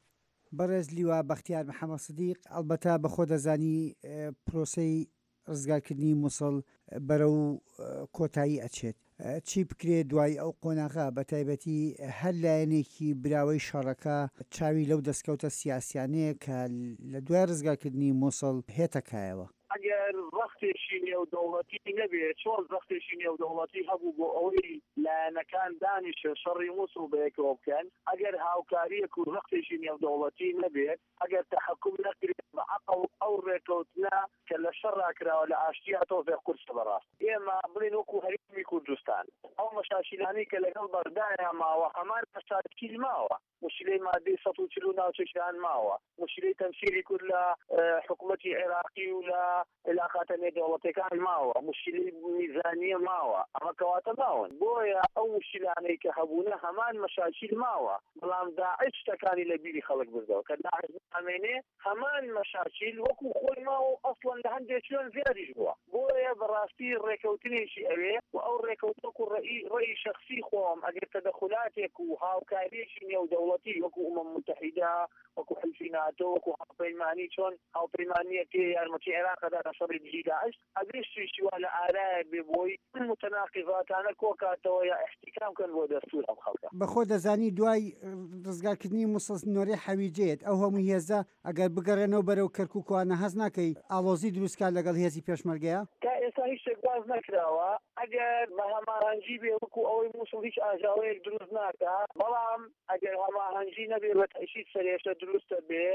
بەڕێز لیوا بەختیار محەممەد سدیق ئەلبەتە بە خۆ دەزانی پرۆسەی ڕزگارکردنی مووسڵ بەرەو کۆتایی ئەچێت چی بکرێ دوای ئەو قۆناغا بە تایبەتی هەر لایەنێکی براوەی شەڕەکە چاوی لەو دەستکەوتە سیاسیانەیە کە لە دوای ڕزگارکردنی مووسڵ هێتەکایەوە ئەگەر وەختێکی نێودەوڵەتی نەبێت چۆن وەختێکی نێودەوڵەتی هەبوو بۆ ئەوەی لایەنەکان دانیشە شەڕی مووسڵ بەیەکەوە بکەن ئەگەر هاوکاریەک و وەختێکی نێودەوڵەتی نەبێت ئەگەر تەحەکوم نەکرێت بە عەقڵ ئەو ڕێکەوتنە کە لە شەڕا کراوە لە ئاشتیا تۆفێ قورسە بەڕاست ئێمە بڵێن وەکو هەرێمی کوردستان ئەو مەشاکیلانەی کە لەگەڵ بەردایە ماوە هەمان مەشاکیل ماوە مشکلەی مادەی 140 ناوچەکیان ماوە مشکلەی تەمسیری کورد لە حکوومەتی عێراقی و لە علاقاتە نێودەوڵەتیەکان ماوە مشکلەی میزانیە ماوە ئەمە کەواتە ماون بۆیە ئەو مشکلانەی کە هەبوونە هەمان مەشاکیل ماوە بەڵام داعش شتەکانی لە بیری خەڵک بردەوە کە داعش ئەمێنێ هەمان مەشاکیل وەکو خۆی ماوە ئەسڵەن لە هەندێک شوێن زیادیش بووە بۆیە بەڕاستی ڕێکەوتنێکی ئەوێ و ئەو ڕێکەوتنەک و ڕێی شەخسی خۆم ئەگەر تەدەخولاتێک و هاوکاریەکی نێودەوڵەتی وەکو ئومەم متحیدە وەکو حلفی ناتۆ وەکو هاوپەیمانی چۆن هاوپەیمانیەکی یارمەتی عێراقدا لە شەڕی دژی داعش ئەگەشتیشی وا لە ئارایە بێ بۆی متەناقیضاتانە کۆکاتەوە یا احتیکام کەن بۆ دەستور ئەم خەڵکە بەخۆ دەزانی دوای ڕزگارکردنی مووسڵ نۆرەی حەویجێت ئەو هەموو هێزە ئەگەر بگەڕێنەوە بەرەو کەرکووکوانە هەز ناکەی ئاڵۆزی دروستکار لەگەڵ هێزی پێشمەرگەیە تا ئێستا هیچ شتێک باز نەکراوە ئەگەر بە هەماهەنگی بێ وەکو ئەوەی مووسڵ هیچ ئاژاوەیەک دروست ناکات بەڵام ئەگەر هەماهەنگی نەبێ بە تەشید سەرێشتە دروستە بێ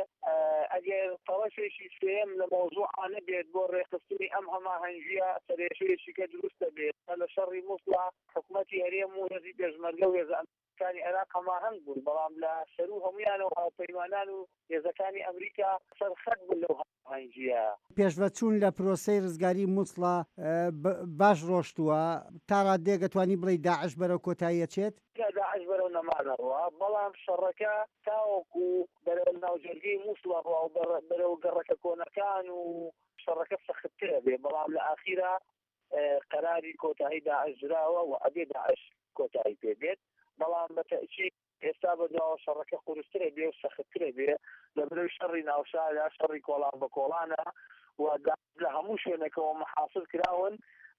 ئەگەر تەڵەشێکی سێم لە مۆزوعانە بێت بۆ ڕێخستنی ئەم هەماهەنگیە سەرێشەیەکی کە دروستە بێت لە شەڕی مووسڵە حکوومەتی هەرێم و هێزی پێشمەرگە و هێزە ئەمریکانی عێراق هەماهەنگ بوون بەڵام لە سەر و هەمویانەوە هاوپەیمانان و هێزەکانی ئەمریکا سەرخەت بوون لەو هەماهەنگیە پێشڤەچوون لە پرۆسەی ڕزگاری مووسڵە باش ڕۆشتووە تا ڕادێ دەتوانی بڵێ داعش بەرەو کۆتایی ئەچێت داعش بەرەو نەمانەڕوە بەڵام شەڕەکە تاوەکو بەرەو ناوجەرگەی مووسڵە ڕوا بەرەو گەڕەکە کۆنەکان و شەڕەکە سەختترە بێ بەڵام لە ئاخیرا قەراری کۆتایی داعش دراوە و ئەبێ داعش کۆتایی پێ بێت بەڵام بەتەئکید ئێستا بەداوە شەڕەکە قورسترە بێ و سەختترە بێ لە بەرەوەی شەڕی ناوشارە شەڕی کۆڵان بە کۆڵانە و لە هەموو شوێنێکەوە محاصر کراون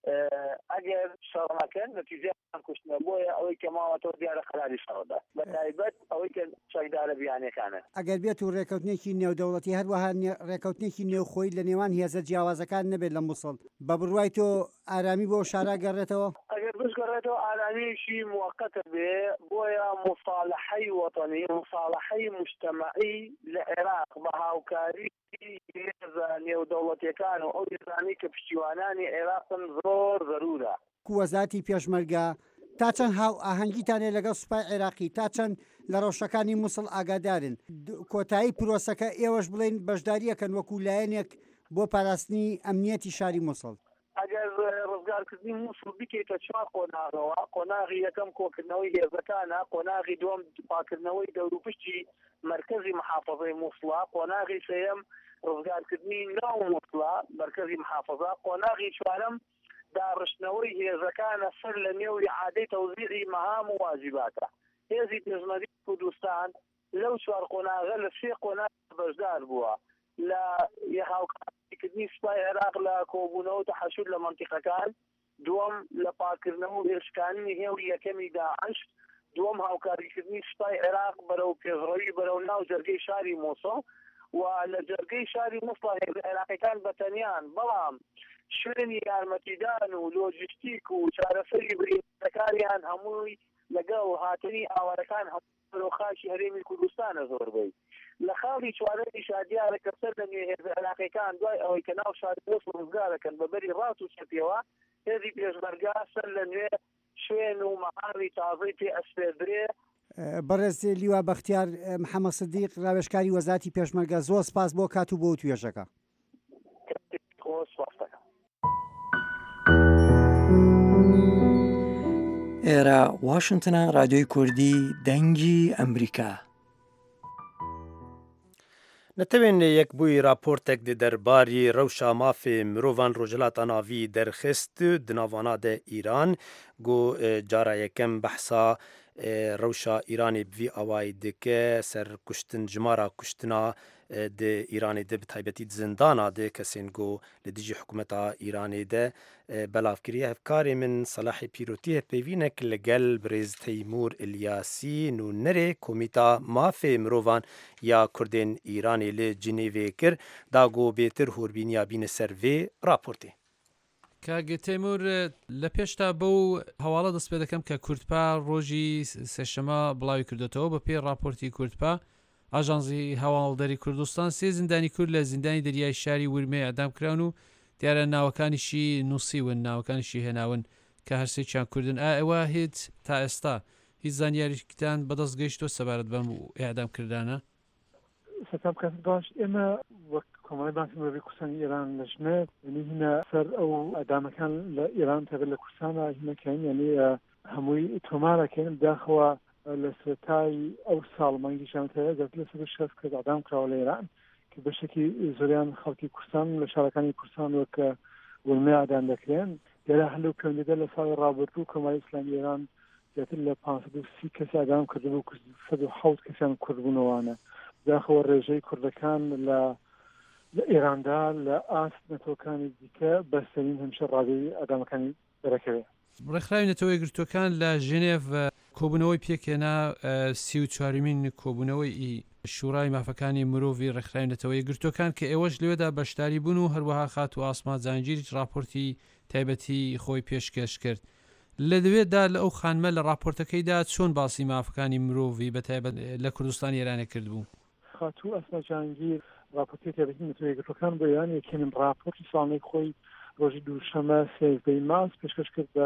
ئەگەر شەڕەکەن نەتیجەیان کوشتنە بۆیە ئەوەی کە ماوەتەوە دیارە قەراری شەڕەدا بەتایبەت ئەوەی کە چاکدارە بیانیەکانە ئەگەر بێت و ڕێکەوتنێکی نێودەوڵەتی هەروەها ڕێکەوتنێکی نێوخۆی لە نێوان هێزە جیاوازەکان نەبێت لە مووسڵ بە بڕوای تۆ ئارامی بۆ شارا گەڕێتەوە ئەگەر بشگەڕێتەوە ئارامیشی موقتە بێ بۆیە مصالحەی وەطنی مصالحەی مجتمعی لە عێراق بە هاوکاری هێزە نێودەوڵەتیەکان و ئەو هێزانی کە پشتیوانانی عێراقن زۆر ضرورە وەزارەتی پێشمەرگە تا چەند هاو ئاهەنگیتانێ لەگەڵ سوپای عێراقی تا چەند لە ڕەوشەکانی مووسڵ ئاگادارن کۆتایی پرۆسەکە ئێوەش بڵێن بەشداریەکەن وەکو لایەنێک بۆ پاراستنی ئەمنیەتی شاری مووسڵ ئەگەر ڕزگارکردنی مووسڵ بکەیتە چوار قۆناغەوە قۆناغی یەکەم کۆکردنەوەی هێزەکانە قۆناغی دووەم پاکردنەوەی دەوروپشتی مرکزی محافظەی مووسڵە قۆناغی سێیەم ڕزگارکردنی ناو مووسڵە مرکزی محافظە قۆناغی چوارەم داڕشتنەوەی هێزەکانە سەر لە نێوی عادەی تەوزیعی مەهام و واجباتە هێزی پێشمەری کوردستان لەو چوار قۆناغە لە سێ قۆناغ بەشدار بووە لە هاوکاریکردنی سوپای عێراق لە کۆبوونەوە تەحەشود لە مەنتیقەکان دووەم لە پاکردنەوە و هێرشکانی هێوری یەکەمی داعش دووەم هاوکاریکردنی سوپای عێراق بەرەو پێشڕەوی بەرەو ناو جەرگەی شاری مووسڵ و لە جەرگەی شاری مووسڵ عێراقیەکان بەتەنیان بەڵام شوێنی یارمەتیدان و لۆجستیک و چارەسەری بریندەکانیان هەمووی لەگەڵ هاتنی ئاوارەکان هەموو خاکی هەرێمی کوردستانە زۆربەی لە خاڵی چوارەی شادیارە کە سەر لە نوێ هێز عێراقیەکان دوای ئەوەی کە ناو شاری مووسڵ ڕزگارەکەن بەبەری ڕاست و چەپیەوە هێزی پێشمەرگا سەر لە نوێ شوێن و مەعاڵی تازەی پێ ئەسپێدرێ بەڕێز لیوا بەختیار محەممەد سدیق ڕاوێژکاری وەزارەتی پێشمەرگە زۆر سپاس بۆ کات و بۆ توێژەکە ئێرە واشنگتنە رادیۆی کوردی دەنگی ئەمریکا نەتەوێن یەک بووی راپۆرتێک دی دەرباری ڕەوشە مافێ مرۆڤان ڕۆژهەڵاتە ناوی دەرخست di navana de îran got cara yekem behsa rewşa Îranê bi vî awayî dike serkuştin jimara kuştina di Îranê de bi taybetî di zindana de kesên got li dijî hikûmeta Îranê de belavkiriye hevkarê min Selahê Pîrotî hevpeyvînek li gel Birêz Teymûr İlyasî nûnerê Komîta Mafê Mirovan ya Kurdên Îranê li Cinêvê kir da got bêtir hûrbîniya bîne ser vê raportê. کاگە تەیمور لە پێشتا بەو هەواڵە دەست پێ دەکەم کە کوردپا ڕۆژی سێشەمە بڵاوی کردێتەوە بە پێی راپۆرتی کوردپا ئاژانزی هەواڵدەری کوردستان سێ زیندانی کورد لە زیندانی دەریای شاری ورمێ ئەدام کراون و دیارە ناوەکانیشی نووسیون ناوەکانیشی هێناون کە هەرسێکیان کوردن ئەوە هیچ تا ئێستا هیچ زانیاریکتان بەدەست گەیشتۆ سەبارەت بەم ئێعدام کردانە سەتام کەس باش ئێمە وەک کۆمەڵی بانکی مرۆڤی کوردستانی ئێران لە ژنێڤ یعنی هینە سەر ئەو ئەدامەکان لە ئێران تەبێت لە کوردستانە هینەکەین یعنی هەمووی تۆمارەکەین داخەوە لە سەتای ئەو ساڵ مانگی شانتەیە دەست لە سەر شەست کرد ئەدام کراوە لە ئێران کە بەشێکی زۆریان خەڵکی کوردستان لە شارەکانی کوردستان وەکە وڵمێ ئەدام دەکرێن دیارە هەلو پەیوەندیدە لە ساڵی ڕابردوو کۆمەڵی ئیسلامی ئێران زیاتر لە 530 کەس ئەدام کردبوو 107 کەسیان کوردبوونەوەوانە داخەوە ڕێژەی کوردەکان لە ئێراندا لە ئاست نەتۆکانی دیکە بەستەرین هەمیشە ڕادەی ئەدامەکانی دەرەکەوێت ڕێکخراوی نەتەوەی گرتوەکان لە ژنێڤ کۆبوونەوەی پێکێنا 34مین کۆبوونەوەی شوڕای مافەکانی مرۆڤی ڕێکخراوی نەتەوەی گرتوەکان کە ئێوەش لەوێدا بەشداری بوون و هەروەها خات و ئاسما زانجیری راپۆرتی تایبەتی خۆی پێشکەش کرد لە دوێدا لە ئەو خانمە لە راپۆرتەکەیدا چۆن باسی مافەکانی مرۆڤی بەتایبەت لە کوردستان ئێرانە کرد بوو خاتوو ئەسما جانگیر راپۆرتی تایبەتی نەتەوەی گرتوەکان بۆ ئێران یەکەمین راپۆرتی ساڵانەی خۆی ڕۆژی دووشەمە سێزدەی مانگ پێشکەش کرد بە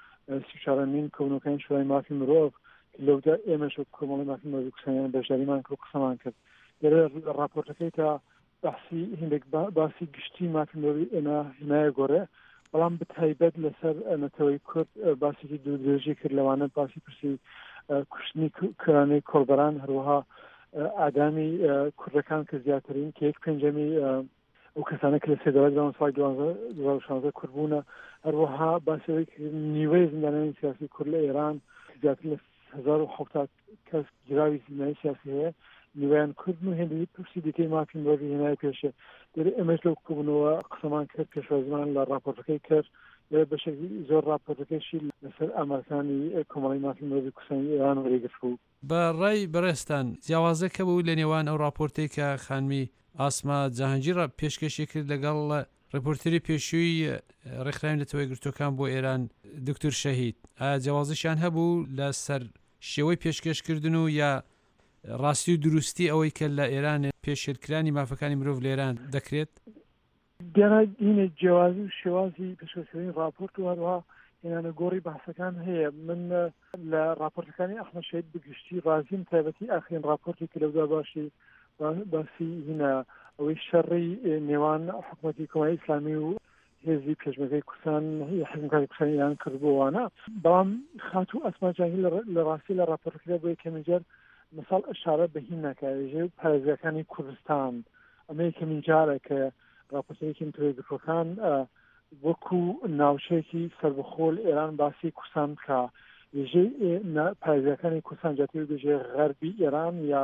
34مین کۆبوونەوەکانی شورای مافی مرۆڤ لەودا ئێمەش کۆمەڵی مافی مرۆڤی کوردستانیان بەشداریمان کرد و قسەمان کرد لە راپۆرتەکەی تا بەحسی هندێک باسی گشتی مافی مرۆڤی ئێمە هینایە گۆڕێ بەڵام بتایبەت لەسەر نەتەوەی کورد باسێکی دوودرێژی کرد لەوانە باسی پرسی کوشتنی کۆرانەی کۆڵبەران هەروەها ئادامی کوردەکان کە زیاترین کە 1/5 ئەو کەسانە کە لە سێدەوەی ساڵی 2016 کوردبوونە هەروەها باسەوەی نیوەی زیندانیانی سیاسی کورد لە ئێران زیاتر لە 1970 کەس گراوی زیندانی سیاسی هەیە نیوەیان کوردن و هێندی پرسی دیکەی مافی مرۆڤی هێنای پێشێ ئێمەش لەو کوبوونەوە قسەمان کرد پێشوازمان لە راپۆرتەکەی کرد بەشێکی زۆر راپۆرتەکەشی لەسەر ئامارەکانی کۆمەڵی مافی مرۆڤی کوردستانی ئێران وەرەگرت بوو. بە ڕای بەڕێستان جیاوازەکە بوو لە نێوان ئەو راپۆرتەی کە خانمی ئاسما جاهانگیر پێشکەشی کرد لەگەڵ ڕپۆرتەری پێشووی ڕێکخراوی نەتەوەی گرتوەکان بۆ ئێران دکتور شەهید ئایا جیاوازیشیان هەبوو لەسەر شێوەی پێشکەشکردن و یا ڕاستی و دروستی ئەوەی کە لە ئێران پێشێلکرانی مافەکانی مرۆڤ لە ئێران دەکرێت؟ دیارە جیاوازی و شێوازی پێشکەشکردنی راپۆرت و هەروەها هێنانە گۆڕی بەحسەکان هەیە. من لە راپۆرتەکانی ئەحمەد شەهید بگشتی ڕازیم تایبەتی ئاخرین راپۆرتی کە لەودا باسی هینە ئەوەی شەڕی نێوان حکوومەتی کۆمەڵی ئیسلامی و هێزی پێشمەرگەی کوردستان حکومەتی کوردستان ئێران کردبووانە بەڵام خاتوو ئەسما جاهیل لە ڕاستی لە راپۆرتەکەدا بۆ یەکەمین جار مثال ئەشارە بە هین ناکات پارێزگاکانی کوردستان ئەمە یەکەمین جارە کە راپۆرتەیەکی نەتەوەی گرتوەکان وەکو ناوچەیەکی سەربەخۆل ئێران باسی کوردستان بکە ێژێ پارێزگاکانی کوردستان جاتوی بێژێ غەربی ئێران یا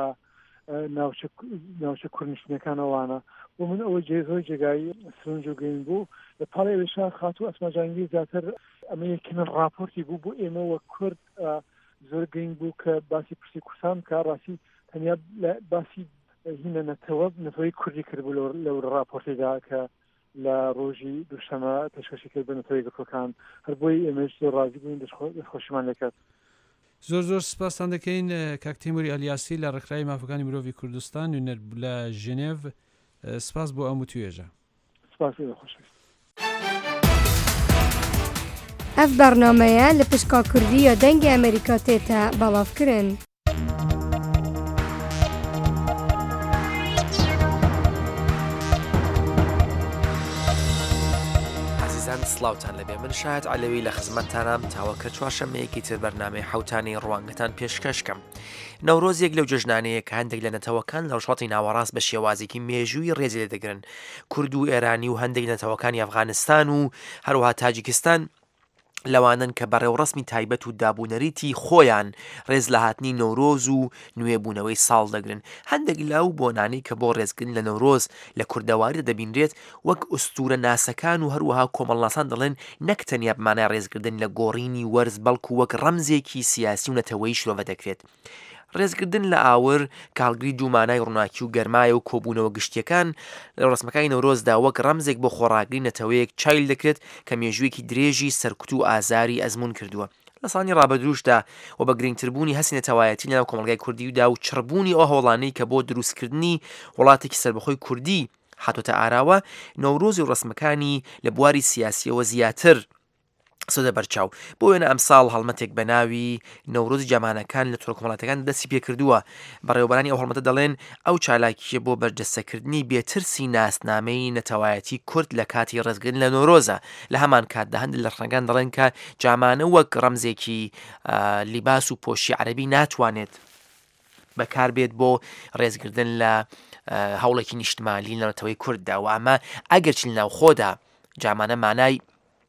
ناوچە کوردنشینەکانەوانە بۆ من ئەوە زۆر جێگای سرنج و گەین بوو لە پاڵی ئێشا خاتوو ئەسما جاهانگیر زیاتر ئەمە یەکەمین راپۆرتی بوو بۆ ئێمە وە کورد زۆر گەین بوو کە باسی پرسی کوردستان بکە ڕاستی تەنیا باسی هینە نەتەوەی کوردی کردبوو لەو راپۆرتێدا کە لە ڕۆژی دووشەمە پێشکەشی کرد بە نەتەوەی گرتوەکان هەر بۆی ئێمەش زۆر ڕازی بووین دەستخۆشیمان لێکات. زۆر سپاسان دەکەین کاک تیموری ئەلیاسی لە ڕێکخراوی مافەکانی مرۆڤی کوردستان نوێنەر لە ژنێڤ سپاس بۆ ئەم توێژە. سپاسی خۆشەویست. ئەف بەرنامەیە لە پشکا کوردی یا دەنگی ئەمریکا تێتە بەڵاوکردن. سلااوان لەبێ من شاید علەوی لە خزمەتتانام تاوەکە چوارشەمەیەکی تر بەرنامەی حوتانی ڕوانگەتان پێشکەشکەم. نەورۆزێک لەو جژنانەیە کە هەندێک لە نەتەوەکان لە ڕژڵاتی ناوەڕاست بە شێوازێکی مێژووی ڕێزی لێ دەگرن. کورد و ئێرانی و هەندێک نەتەوەکانی ئەفغانستان و هەروەها تاجیکستان لەوانن کە بەڕێوەڕسمی تایبەت و دابوونەریتی خۆیان ڕێز لە هاتنی نەورۆز و نوێبوونەوەی ساڵ دەگرن. هەندێک لاو بۆنانەی کە بۆ ڕێزگرن لە نەورۆز لە کوردەواری دەبینرێت وەک ئوستورە ناسەکان و هەروەها کۆمەڵناسان دەڵێن نەک تەنیا بمانای ڕێزگردن لە گۆڕینی وەرز بەڵکو وەک ڕەمزێکی سیاسی و نەتەوەی شلۆڤە دەکرێت. ڕێزگردن لە ئاور کاڵگری دوومانای ڕووناکی و گەرمایە و کۆبوونەوە گشتیەکان لە ڕسمەکانی نەورۆزدا وەک ڕەمزێک بۆ خۆڕاگری نەتەوەیەک چایل دەکرێت کە مێژوویەکی درێژی سەرکوت و ئازاری ئەزمون کردووە. لە ساڵی ڕابەدروشدا و بە گرنگتربوونی هەستی نەتەوایەتی لەناو کۆمەلگای کوردیدا و چڕبوونی ئەو هەوڵانەی کە بۆ دروستکردنی وڵاتێکی سەربەخۆی کوردی هاتۆتە ئاراوە نەورۆزی و ڕسمەکانی لە بواری سیاسیەوە زیاتر سودە بەرچاو بۆ وێنە ئەمساڵ هەڵمەتێک بە ناوی نەورۆزی جامانەکان لە تۆڕکۆمەڵاتەکان دەستی پێکردووە. بەڕێوەبەرانی ئەو هەڵمەتە دەڵێن ئەو چالاکیە بۆ بەرجەستەکردنی بێترسی ناسنامەی نەتەوایەتی کورد لە کاتی ڕێزگرن لە نۆرۆزە. لە هەمان کاتدا هەندێک لە ڕەنگان دەڵێن کە جامانە وەک ڕەمزێکی لیباس و پۆشی عەرەبی ناتوانێت بەکاربێت بۆ ڕێزگردن لە هەوڵێکی نیشتمانی لە نەتەوەی کورددا و ئەمە ئەگەرچی لەناو خۆدا جامانە مانای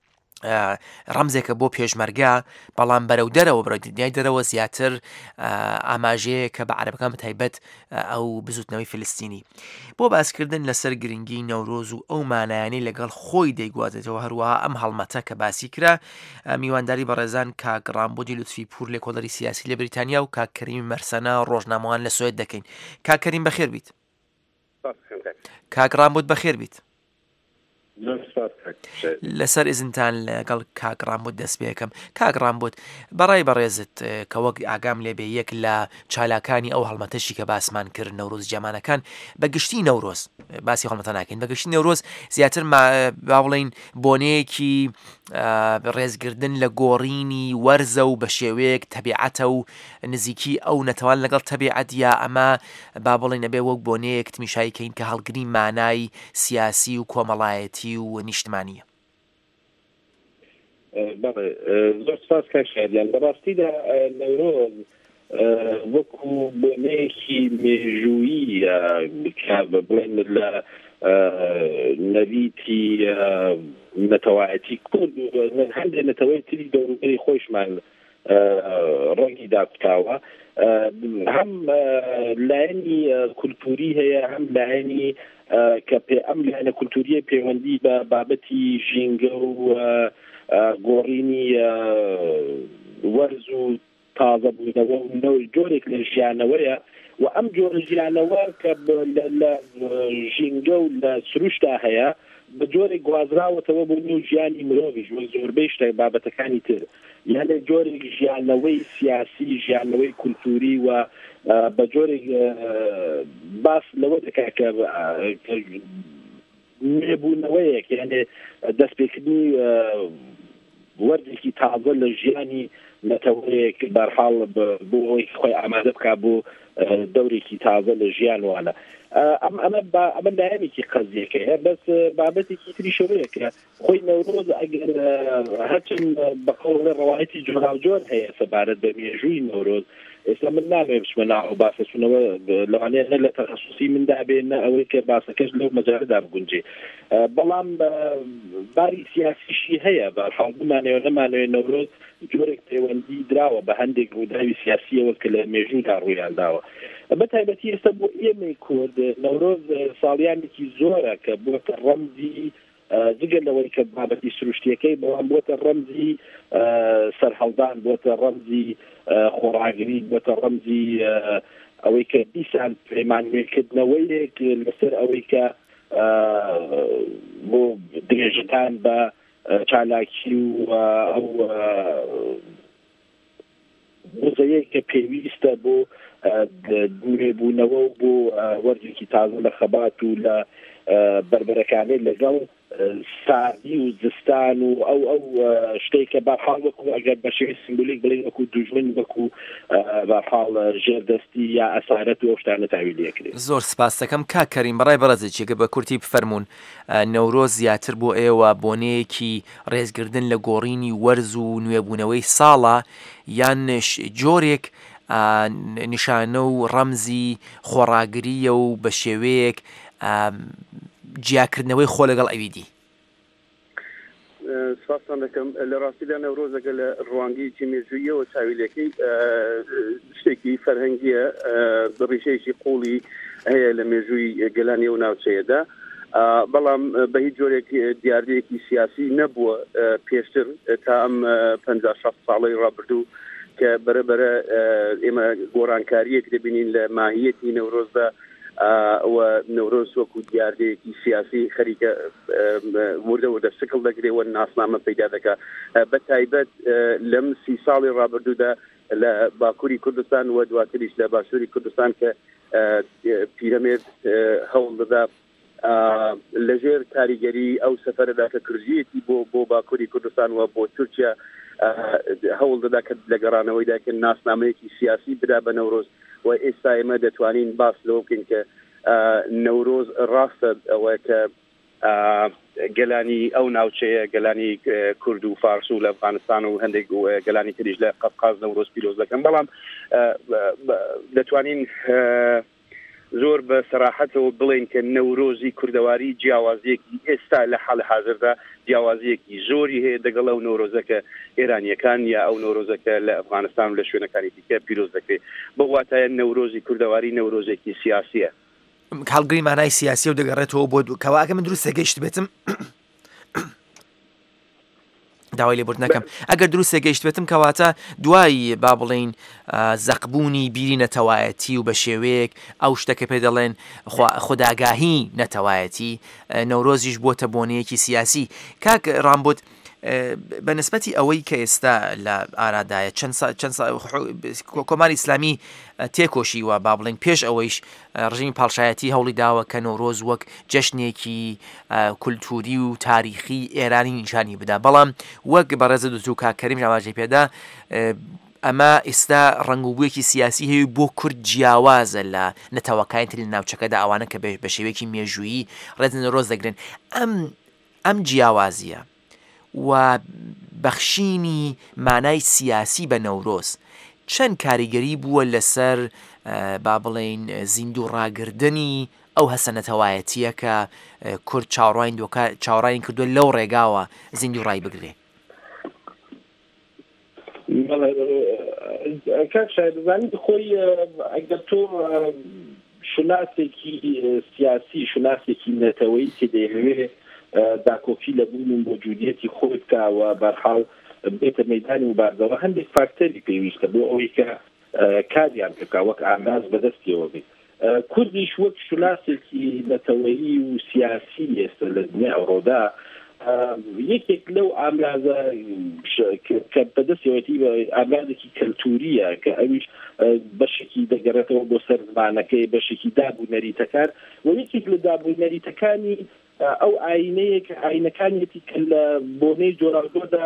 ڕەمزێکە بۆ پێشمەرگە بەڵام بەرەو دەرەوە بڕۆی دنیای دەرەوە زیاتر ئاماژەیە کە بە عەرەبەکان بەتایبەت ئەو بزوتنەوەی فلستینی بۆ باسکردن لەسەر گرنگی نەورۆز و ئەو مانایانەی لەگەڵ خۆی دەیگوازێتەوە. هەروەها ئەم هەڵمەتە کە باسی کرا میوانداری بەڕێزان کاک ڕامبۆدی لوتفی پور لێ کۆڵەری سیاسی لە بریتانیا و کاک کەریم مەرسەنە ڕۆژنامەوان لە سوێد دەکەین. کاک کەریم بەخێر بیت. کاک ڕامبۆد بەخێر بیت. لەسەر ئزنتان لەگەڵ کاگرامبوت دەست پێکەم. کاگرامبوت بەڕای بەڕێزت کە وەک ئاگام لێبێ یەک لە چالاکانی ئەو هەڵمەتەشی کە باسمان کرد نەورۆز جامانەکان بەگشتی نەورۆز باسی هەڵمەتە ناکەین بەگشتی نەورۆز زیاتر با بڵێن بۆنەیەکی ڕێزگردن لە گۆڕینی وەرزە و بە شێوەیەک تەبیعەتە و نزیکی ئەو نەتەوان لەگەڵ تەبیعەت یا ئەمە با بڵێن نەبێ وەک بۆنەیەک تمیشایکەین کە هەڵگری مانای سیاسی و کۆمەڵایەتی و نیشتمانیە. زۆر سپاس کاک شایدیان بەڕاستیدا نەورۆز وەکو بۆنەیەکی مێژوویی بڵێن لە نەویتی نەتەوایەتی کورد هەندێک نەتەوەی تری دەوروبەری خۆشمان ڕەنگی داکوتاوە هەم لایەنی کولتوری هەیە هەم لایەنی کە ئەم لایەنە کولتوریە پەیوەندی بە بابەتی ژینگە و گۆڕینی وەرز و تازە بوونەوە و جۆرێک لە ژیانەوەیە و ئەم جۆرە ژیانەوە کە لە ژینگە و لە سروشتا هەیە بە جۆرێک گوازراوەتەوە بۆ نێو ژیانی مرۆڤیش وەک زۆربەی شتێک بابەتەکانی تر یانە جۆرێک ژیانەوەی سیاسی ژیانەوەی کولتوری و بە جۆرێک باس لەوە دەکات کە نێبوونەوەیەک یانێ دەستپێکردنی وەردێکی تازە لە ژیانی نەتەوەیەک بەرحاڵ بۆ ئەوەی خۆی ئامادە بکات بۆ دەورێکی تازە لە ژیانوانە ئەمە لایەنێکی قەزیەکەیە بەس بابەتێکی تریشەوەیە کە خۆی نەورۆز ئەگەر هەرچەند بەقەوڵە ڕەوایەتی جۆراوجۆر هەیە سەبارەت بە مێژووی نەورۆز ئێستا من نامێ بچمە ناو باسەچوونەوە لەوانەیە نە لە تەخەسوسی مندا بێ نە ئەوەی کە باسەکەش لەو مەجارەدا بگونجێ بەڵام باری سیاسیشی هەیە بەرحاڵ بمانەوە نەمانەوێ نەورۆز جۆرێک پەیوەندی دراوە بە هەندێک ڕووداوی سیاسیەوە کە لە مێژوودا ڕوویان داوە بەتایبەتی ئێستا بۆ ئێمەی کورد نەورۆز ساڵیانێکی زۆرە کە بۆتە ڕەمزی جگە لەوەی کە بابەتی سروشتیەکەی بەوان بۆتە ڕەمزی سەرهەڵدان بۆتە ڕەمزی خۆڕاگری بۆتە ڕەمزی ئەوەی کە دیسان پەیمانوێکردنەوەیەک لەسەر ئەوەی کە بۆ درێژەکان بە چالاکی و ئەو وزەیە کە پێویستە بۆ دوورێبوونەوە و بۆ وەرزێکی تازە لە خەبات و لە بربەرەکانەی لەگەڵ ساردی و زستان و ئەو شتێک کە بەرحاڵ وەکو ئەگەر بە شێوەی سیمبۆلیک بڵێن وەکو دوژمن وەکو بەرحاڵ ژێردەستی یا ئەسارەت و ئەو شتانە تاویل لێکرێت. زۆر سپاس دەکەم کاکەریم بەڕای بەڕێزێکێکە بە کورتی بفەرمونون نەورۆز زیاتر بۆ ئێوە بۆنەیەکی ڕێزگردن لە گۆڕینی وەرز و نوێبوونەوەی ساڵە یان جۆرێک نیشانە و ڕەمزی خۆڕاگریە و بە شێوەیەک جیاکردنەوەی خۆ لەگەڵ ئەویدی. سپاسان دەکەم لە ڕاستیدا نەورۆزەکە لە ڕوانگەیەکی مێژوویەوە چاویلەکەی شتێکی فەرهەنگیە بەڕیشەیەکی قوڵی هەیە لە مێژووی گەلانی و ناوچەیەدا بەڵام بە هیچ جۆرێک دیاردەیەکی سیاسی نەبووە پێشتر تا ئەم 50 ساڵەی ڕابردوو کە بەرەبەرە ئێمە گۆڕانکاریەک دەبینین لە ماهیەتی نەورۆزدا و نەورۆز وەکو دیاردەیەکی سیاسی خەریکە وردە سکڵ دەگرێەوە ناسنامە پەیدا دەکات بە تایبەت لەم 30 ساڵی ڕابردوودا لە باکووری کوردستان و دواتریش لە باشووری کوردستان کە پیرەمێرد هەوڵ دەدا لەژێر کاریگەری ئەو سەفەرەدا کە کورژیەتی بۆ باکووری کوردستان و بۆ تورکیا هەوڵ دەدا کە لە گەڕانەوەیدا کە ناسنامەیەکی سیاسی بدا بە نەورۆز و ئێستا ئێمە دەتوانین باس لەوە بکەین کە نەورۆز ڕاستە ئەوە کە گەلانی ئەو ناوچەیە گەلانی کورد و فارس و لە ئەفغانستان و هەندێک گەلانی تریش لە قەفقاز نەورۆز پیرۆز دەکەن بەڵام دەتوانین زۆر بە سەراحەتەوە بڵێن کە نەورۆزی کوردەواری جیاوازیەکی ئێستا لە حاڵ حاضردا جیاوازیەکی زۆری هەیە دەگەڵ ئەو نەورۆزەکە ئێرانیەکان یا ئەو نەورۆزەکە لە ئەفغانستان و لە شوێنەکانی دیکە پیرۆز دەکرێت بەواتایە نەورۆزی کوردەواری نەورۆزێکی سیاسیە هەڵگری مانای سیاسی و دەگەڕێتەوە بۆ کەواکە من دروستە گەیشت بێتم داوای لێبورد نەکەم ئەگەر دروستە گەیشت بێتم کەواتە دوای با بڵێن زەقبوونی بیری نەتەوایەتی و بە شێوەیەک ئەو شتەکە پێ دەڵێن خوداگاهی نەتەوایەتی نەورۆزیش بۆتە بۆنەیەکی سیاسی کاک ڕامبوت بە نسبەتی ئەوەی کە ئێستا لە ئارادایە چەند کۆماری ئیسلامی تێکۆشی وە با بڵێن پێش ئەوەیش ڕژیمی پاڵشایەتی هەوڵی داوە کە نەورۆز وەک جەشنێکی کولتوری و تاریخی ئێرانی نیشانی بدا بەڵام وەک بەڕێزە دوو کاکەریم ڕاواژەی پێدا ئەمە ئێستا ڕەنگوبوویەکی سیاسی هەیە بۆ کورد جیاوازە لە نەتەوەکانی تری ناوچەکەدا ئەوانە کە بە شێوەیەکی مێژوویی ڕێز نەورۆز دەگرن ئەم جیاوازیە و بەخشینی مانای سیاسی بە نەورۆز چەند کاریگەری بووە لەسەر با بڵێن زیندوو ڕاگردنی ئەو هەسەنەتەوایەتیە کە کورد چاوەڕانی کردووە لەو ڕێگاوە زیندوو ڕای بگرێ. کاک شایدزانی خۆی ئەگەر تۆ شوناسێکی سیاسی شوناسێکی نەتەوەی کە دەیەوێ داکۆفی لە بوون و موجودیەتی خۆت کاوە بەرحاڵ بێتە مەیدانی مبارزەوە هەندێک فاکتەری پێویستە بۆ ئەوەی کە کاریان بکا وەک ئامراز بەدەستیەوە بێت. کوردیش وەک شوناسێکی نەتەوەیی و سیاسی ئێستا لە دنیا ئەوڕۆدا یەکێک لەو ئامرازە کە بەدەستەوەتی ئامرازێکی کەلتوریە کە ئەویش بەشێکی دەگەڕێتەوە بۆ سەر زمانەکەی بەشێکی دابوونەریتەکان و یەکێک لە دابوونەریتەکانی ئەو ئاینەیە کە ئاینەکانیەتی کە لە بۆنەی جۆراوجۆدا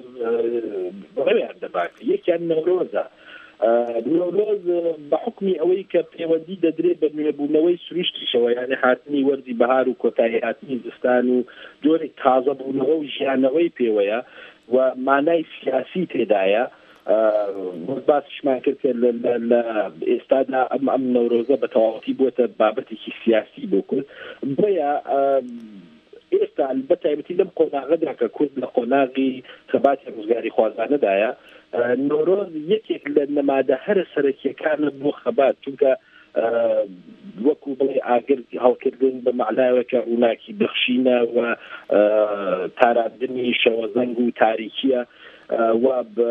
بەڕێویان دەبات یەکیان نەورۆزە. نۆرۆز بە حکمی ئەوەی کە پەیوەندی دەدرێت بە نوێبوونەوەی سروشتیشەوە یعنی هاتنی وەرزی بەهار و کۆتایی هاتنی زستان و جۆرێک تازە بوونەوە و ژیانەوەی پێوەیە و مانای سیاسی تێدایە. باسیشمان کرد کە لە ئێستادا ئەم نەورۆزە بە تەواوەتی بووەتە بابەتێکی سیاسی بۆ کورد بۆیە ئێستا بەتایبەتی لەم قۆناغەدا کە کورد لە قۆناغی خەباتی ڕزگاری خوازانەدایە نۆرۆز یەکێک لە نەمادە هەرە سەرەکیەکانە بۆ خەبات چونکە وەکو بڵێ ئاگر هەڵکردن بە معناوەکە ڕووناکی بەخشینە و تاراندنی شەوەزەنگ و تاریکیە و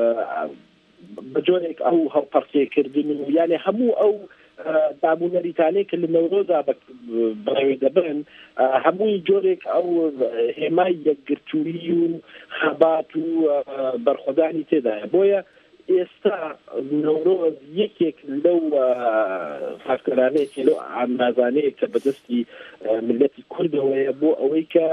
بە جۆرێک ئەو هەڵپەرسێکردن و یانێ هەموو ئەو دابوونەریتانەی کە لە نەورۆزا بەڕێوەی دەبن هەمووی جۆرێک ئەو هێمای یەکگرتووی و خەبات و بەرخۆدانی تێدایە. بۆیە ئێستا نەورۆز یەکێک لەو فاکتۆرانەیەکی لەو ئامرازانەیە کە بەدەستی ملەتی کوردەوەیە بۆ ئەوەی کە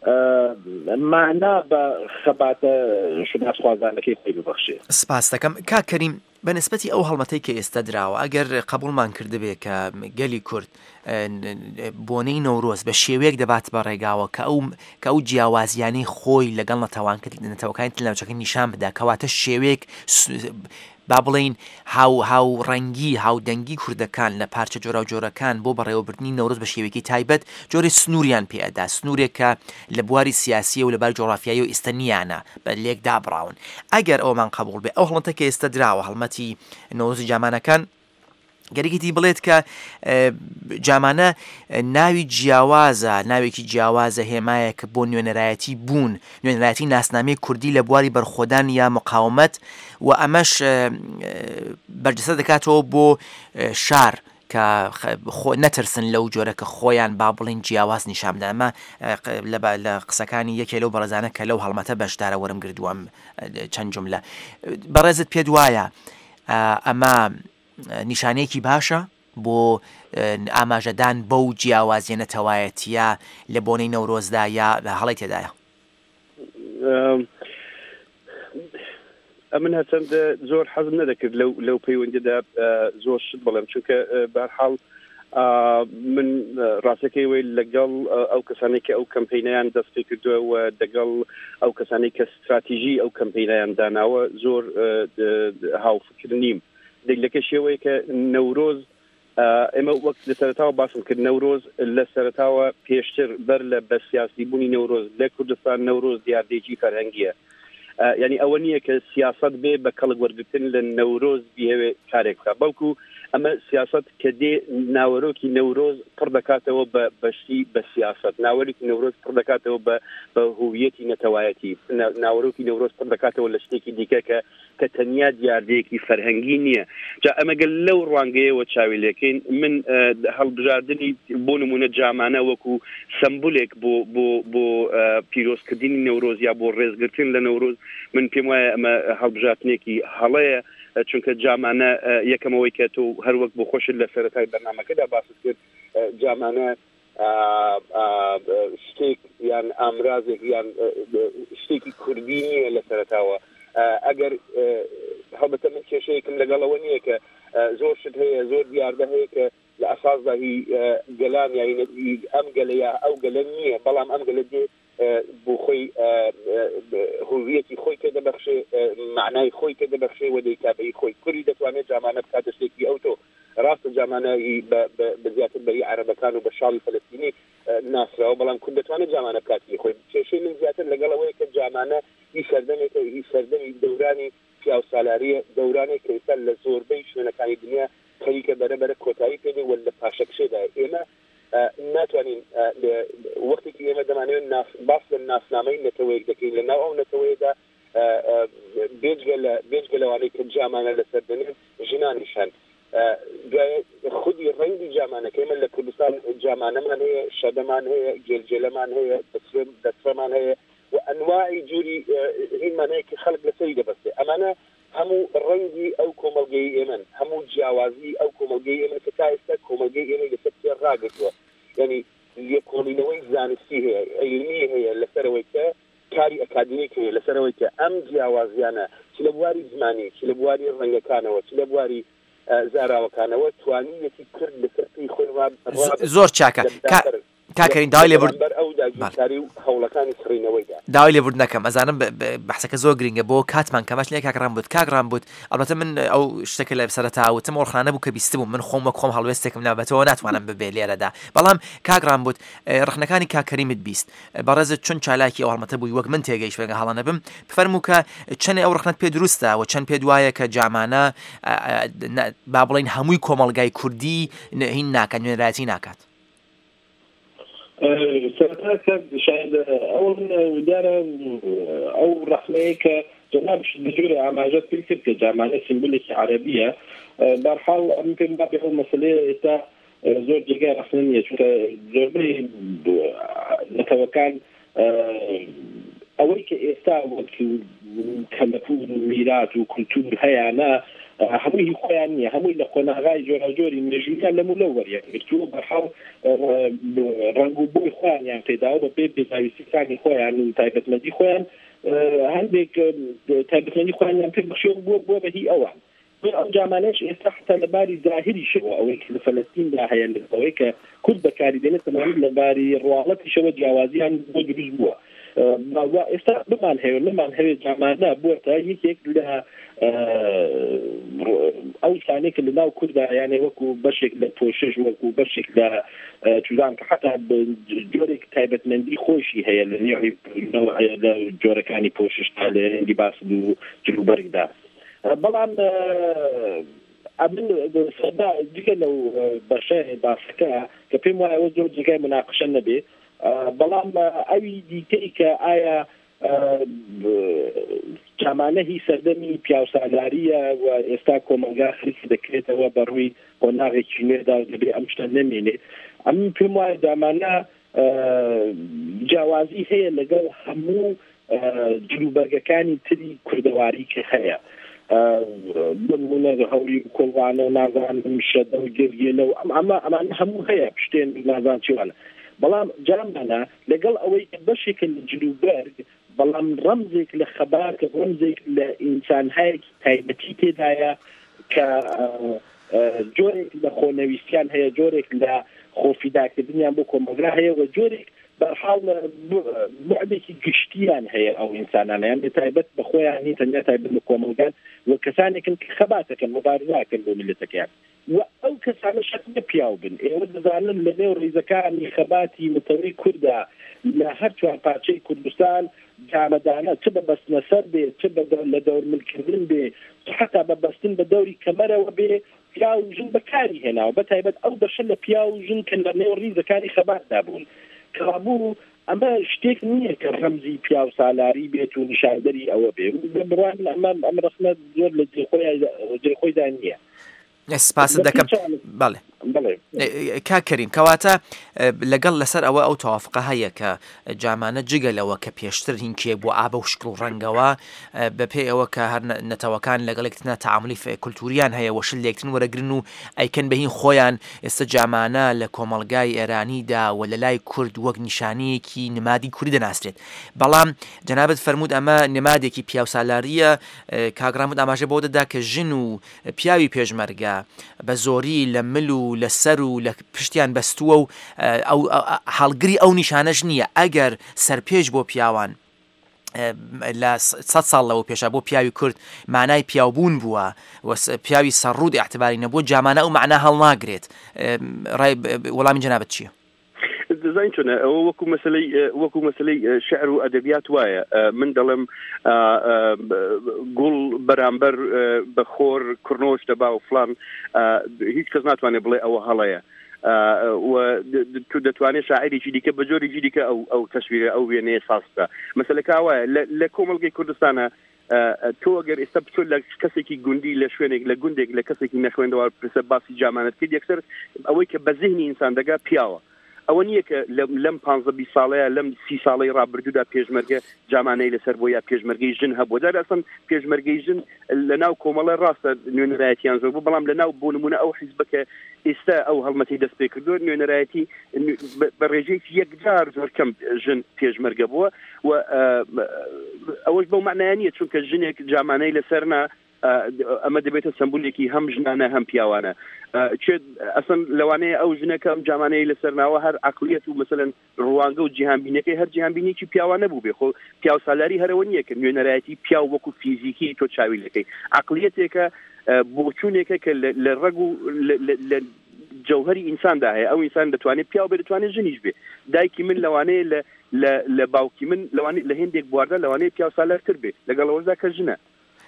معنا بە خەباتە شوناس خوازانەکەی خۆی ببەخشێت. سپاس دەکەم کاکەریم بەنسبەتی ئەو هەڵمەتەی کە ئێستا دراوە ئەگەر قبولمان کردبێ کە گەلی کورد بۆنەی نەورۆز بە شێوەیەک دەبات بە ڕێگاوە کە ئەو جیاوازیانەی خۆی لەگەڵ نەتەوەکانی ناوچەکە نیشان بدا کەواتە شێوەیەک با بڵین هاو ڕەنگی هاودەنگی کوردەکان لە پارچە جۆرا و جۆرەکان بۆ بەڕێوەبردنی نەورۆز بە شێوەیەکی تایبەت جۆری سنووریان پێدا سنوورێک کە لە بواری سیاسیە و لە بار جۆرافیایی و ئێستەنیانە بە لێک دابڕاون. ئەگەر ئەومان قبول بێ ئەو هەڵمەتە کە ئێستا دراوە هەڵمەتی نەورۆزی جامانەکان گەرێکیتی بڵێت کە جامانە ناوی جیاوازە ناوێکی جیاوازە هێمایەکە بۆ نوێنەرایەتی بوون نوێنەرایەتی ناسنامەی کوردی لە بواری بەرخۆدان یا مقاومەت و ئەمەش بەرجەسە دەکاتەوە بۆ شار کە نەترسن لەو جۆرە کە خۆیان با بڵین جیاواز نیشامدا. ئەمە لە قسەکانی یەکێ لەو بەڕێزانە کە لەو هەڵمەتە بەشدارە وەرم گردووەم چەند جملە. بەڕێزت پێ وایە ئەمە نیشانەیەکی باشە بۆ ئاماژەدان بەو جیاوازیە نەتەوایەتیە لە بۆنەی نەورۆزدا یا هەڵی تێدایە؟ من هەچەند زۆر حەزم نەدەکرد لەو پەیوەندیدا زۆر شت بڵێم چونکە بەرحاڵ من ڕاستەکەی وی لەگەڵ ئەو کەسانی کە ئەو کەمپینیان دەست پێ کردووە و دەگەڵ ئەو کەسانی کە استراتیژی ئەو کەمپینیان داناوە زۆر هاوفکر نیم. دەگلەکە شێوەیە کە نەورۆز ئێمە وەک لە سەرەتاوە باسم کرد نەورۆز لە سەرەتاوە پێشتر بەر لە بە سیاسی بوونی نەورۆز لە کوردستان نەورۆز دیاردێکی فەرهەنگیە. یعنی ئەوە نییە کە سیاست بێ بە کەڵک وەرگرتن لە نەورۆز بهێوێ کارێک بکە بەڵکو ئەمە سیاست کە دێ ناوەرۆکی نەورۆز پڕ دەکاتەوە بەشتی بە سیاست ناوەرۆکی نەورۆز پڕ دەکاتەوە بە هویەتی نەتەوایەتی ناوەرۆکی نەورۆز پڕ دەکاتەوە لە شتێکی دیکە کە تەنیا دیاردەیەکی فەرهەنگی نییە. جا ئەمەگەل لەو ڕوانگەیەوە چاوی لێکەین من هەڵبژاردننی بۆ نمونە جامانە وەکو سمبولێک بۆ پیرۆزکردنی نەورۆز یا بۆ ڕێزگرتن لە نەورۆز من پێم وایە ئەمە هەڵبژاردنێکی هەڵەیە چونکە جامانە یەکەمەوەی کە تۆ هەروەک بۆ خۆشت لە سەرەتای بەرنامەکەدا باست کرد جامانە شتێک یان ئامرازێک یان شتێکی کوردی نییە لە سەرەتاوە. ئەگەر هەڵبەتە من کێشەیەکم لەگەڵەوە نییە کە زۆر شت هەیە زۆر دیاردە هەیە کە لە ئەساسدا هی گەلان یاینەتی ئەم گەلەیە ئەو گەلە نییە بەڵام ئەم گەلە دێ بۆ خۆی هویەتی خۆی تێدەبەخشێ معنای خۆی تێدەبەخشێ و دەیتابەی خۆی کوردی دەتوانێت جامانە بکاتە شتێکی ئەوتۆ ڕاستە جامانەی بە زیاتر بەری عەرەبەکان و بە شاڵی فەلەستینی ناسراوە بەڵام کورد دەتوانێت جامانە بکاتی خۆی کێشەی من زیاتر لەگەڵ ئەوەیە کە جامانە هیچ سەردەمی دەورانی پیا و سالاریە دەورانێک کە ئێستا لە زۆربەی شوێنەکانی دنیا خەریکە بەرەبەرە کۆتایی پێدێ و لە پاشەکشێدا ئێمە ناتوانین وەختێکی ئێمە دەمانێت باس لە ناسنامەی نەتەوەیەک دەکەین لە ناو ئەو نەتەوەیەدا بێجگە لەوانەی کە جامانە لەسەر دەنێن ژنانیشان دوایە خودی ڕەنگی جامانەکە ئێمە لە کوردستان جامانەمان هەیە شەدەمان هەیە گێلجێلەمان هەیە دەسرەمان هەیە و ئەنواعی جووری هینمان هەیە کە خەڵک لەسەری دەبەستێ ئەمانە هەموو ڕەنگی ئەو کۆمەلگەی ئێمن هەموو جیاوازی ئەو کۆمەلگەی ئێمە کە تا ئێستا کۆمەلگەی ئێمە لەسەر پێ ڕاگرتووە یعنی لێکۆڵینەوەی زانستی هەیە علمی هەیە لەسەرەوەی کە کاری ئەکادمیک هەیە لەسەرەوەی کە ئەم جیاوازیانە چ لە بواری زمانی چ لە بواری ڕەنگەکانەوە چ لە بواری زاراوەکانەوە توانیەتی کرد لەسەر پێی خۆی زۆر چاکە کاکەین داوای لێبورد ئەو داگیرکاری و هەوڵەکانی کڕینەوەیدا داوای لێبورد نەکەم ئەزانم بەحسەکە زۆر گرنگە بۆ کاتمان کەماش لێ کاکڕام بوت ئەڵبەتە من ئەو شتێکە لە سەرەتاوتم ئۆڕخانە بوو کە بیست بوو من خۆم هەڵوێستێکم نابەتەوە ناتوانم ببێ لێرەدا بەڵام کاکڕام بوت ڕخنەکانی کاکەریمت بیست بەڕێزت چۆن چالاکی ئەو هەڵمەتە بووی وەک من تێگەیش بێگە هەڵە نەبم بفەرموو کە چەند ئەو ڕخنەت پێ دروستە و چەند پێ دوایە کە جامانە با بڵین هەمووی کۆمەڵگای کوردی هین ناکات نوێنەرایەتی ناکات سەرەتا شاید ئەو دیارە ئەو ڕەخنەیە کە جەناب بەجوورە ئاماژە پێ کرد کە جامانە سیمبولێکی عەرەبیە بەرحاڵ ئەم پێم بابێ ئەو مەسەلەیە ئێستا زۆر جێگای ڕەخنە نییە چونکە زۆربەی نەتەوەکان ئەوەی کە ئێستا کەمەپور و میرات و کولتور هەیەە هەمووی خۆیان نییە هەمووی لە خۆناغای جۆراجۆری مێژویان لەمو لەو وەریەگرتووە بەرحاڵ ڕنگ و بۆی خۆیان پێداوە بە پێ بێزاویستەکانی خۆیان و تایبەتمەندی خۆیان هەندێک تایبەتمەندی خۆیان پێ بەخشێ بۆ بەهی ئەوان ئەم جامانەش ئێستا حتا لەباری ظاهریشەوە ئەوەی کە لە فەلەستیندا هەیە لەوەی کە کورد بەکاری دێنێت تەمامی لەباری ڕواڵەتیشەوە جیاوازیان بۆ دروست بووە ئێستا بمان هەیە نەمان هەوێ جامانە بووە یەکێک لە ئەو شانێک لە ناو کووردا یانێ وەکو بەشێک لە پۆشش وەکو بەشێک لە چوزان کە حتا جۆرێک تایبەتمەندی خۆشی هەیە لە نێوی لە جۆرەکانی پۆشش تا لە هێندی باسد و جلوبەرگدا بەڵام سەدا دیگە لەو بەشە باسەکە کە پێم وایە ئەوە زۆر جێگای مناقشە نەبێ بەڵام ئەوی دیکەی کە ئایا جامانە هی سەردەمی پیاوسالاریە و ئێستا کۆمەلگا خەریک دەکرێتەوە بەڕووی قۆناغێکی نوێدا دەبێ ئەم شتە نەمێنێت ئەم پێم وایە جامانە جیاوازی هەیە لەگەڵ هەموو جلوبەرگەکانی تری کوردەواری کە هەیە بمونە هەوری کۆڵوانە و نازانم شەدە و گرگێنە و ئەمان هەموو هەیە شتێن نازان چیوانە بەڵام جامانە لەگەڵ ئەوەی بەشێکە لە جلوبەرگ بەڵام ڕەمزێک لە خەبار کە ڕەمزێک لە ئینسانهایەکی تایبەتی تێدایە کە جۆرێک لە خۆنەویستیان هەیە جۆرێک لە خۆفیداکردنیان بۆ کۆمەلگا هەیە و جۆرێک بەرحاڵ بعدێکی گشتیان هەیە ئەو ئینسانانیان تایبەت بە خۆیان هی تەنیا تایبەت بە کۆمەلگان و کەسانێکن کە خەباتەکەن مبارزاکەن بۆ میلەتەکەیان و ئەو کەسانە شەک نەپیاو بن ئێوە دەزانن لە نێو ڕێزەکانی خەباتی متەوەی کووردا لە هەر چوار پارچەی کوردستان جامەدانە چ بە بەستنە سەر بێ چ لە دەورملکردن بێ حتا بە بەستن بە دەوری کەمەرەوە بێ پیا و ژن بەکاری هێناوە بەتایبەت ئەو بەشە لە پیا و ژن کە لە نێو ڕێزەکانی خەباتدا بوون کەڕابوو ئەمە شتێک نییە کە ڕەمزی پیا و سالاری بێت و نیشاندەری ئەوە بێ بڕوان ئەم ڕخنە زۆر لە جێخۆیدا نییە سپاس دەکەم بەڵێ کاکەریم کەواتە لەگەڵ لەسەر ئەو تەوافقە هەیە کە جامانە جگەلەوە کە پێشتر هینکێک بۆ ئابە و شکڵ ڕەنگەوە بەپێ ئەوە کە هەر نەتەوەکان لەگەڵێکتنە تەعاملی کولتوریان هەیە و شل لێکتن وەرەگرن و ئەیکەن بەهین خۆیان ئێستا جامانە لە کۆمەڵگای ئێرانیدا و لە لای کورد وەک نیشانەیەکی نمادی کوردی دەناسرێت بەڵام جەنابەت فەرموود ئەمە نمادێکی پیاوسالاریە کاگرامود ئاماژە بۆ دەدا کە ژن و پیاوی پێشمەرگە بە زۆری لە مل و و لەسەر و لە پشتیان بەستووە و هەڵگری ئەو نیشانەش نییە ئەگەر سەرپێش بۆ پیاوان لە 100 ساڵ لەوە پێشە بۆ پیاوی کورد مانای پیاوبوون بووە پیاوی سەرڕوود اعتباری نەبووە جامانە ئەو معنا هەڵناگرێت وەڵامی جەنابەت چییە؟ دەزانین چۆنە ئەوە وەکو مەسلەی شعر و ئەدەبیات وایە من دەڵێم گوڵ بەرامبەر بە خۆر کوڕنۆش دەبا و فلان هیچ کەس ناتوانێت بڵێ ئەوە هەڵەیە تو دەتوانێت شاعیرێکی دیکە بە جۆرێکی دیکە ئەو تەشویرە ئەو وێنەیە سازکە مەسەلەکە وایە لە کۆمەڵگەی کوردستانە تۆ ئەگەر ئێستا بچۆ لە کەسێکی گوندی لە شوێنێک لە گوندێک لە کەسێکی نەخوێندەوە پرسە باسی جامانەت کرد یەکسەر ئەوەی کە بە ذهنی ئینسان دەگا پیاوە ئەوە نییە کە لەم 15 ساڵەیە لەم 30 ساڵەی ڕابردوودا پێشمەرگە جامانەی لەسەر بۆ یا پێشمەرگەی ژن هەبوو دار ئەسڵ پێشمەرگەی ژن لەناو کۆمەڵە ڕاستە نوێنەرایەتیان زۆر بوو بەڵام لەناو بۆ نمونە ئەو حیزبەکە ئێستا ئەو هەڵمەتی دەست پێ کردووە نوێنەرایەتی بە ڕێژەیەکی یەکجار زۆر کەم ژن پێشمەرگە بووە و ئەوەش بەو معنایە نییە چونکە ژنێک جامانەی لەسەرنا ئەمە دەبێتە سمبولێکی هەم ژنانە هەم پیاوانە ئەسن لەوانەیە ئەو ژنەکە ئەم جامانەی لەسەرناوە هەر عقلیەت و مەسەلەن ڕوانگە و جیهانبینەکەی هەر جیهانبینێکی پیاوانە بوو بێ خۆ پیاو سالاری هەرەوە نییە کە نوێنەرایەتی پیاو وەکو فیزیکی تۆ چاویلەکەی عقلیەتێکە بۆچوونێکە کە لە ڕەگ و لە جەوهەری ئینساندا هەیە ئەو ئینسان دەتوانێت پیاو بێ دەتوانێت ژنیش بێ دایکی من لەوانەیە لە باوکی من لەوانێت لە هێندێک بواردە لەوانەیە پیاو سالارتر بێ لەگەڵەوەدا کە ژنە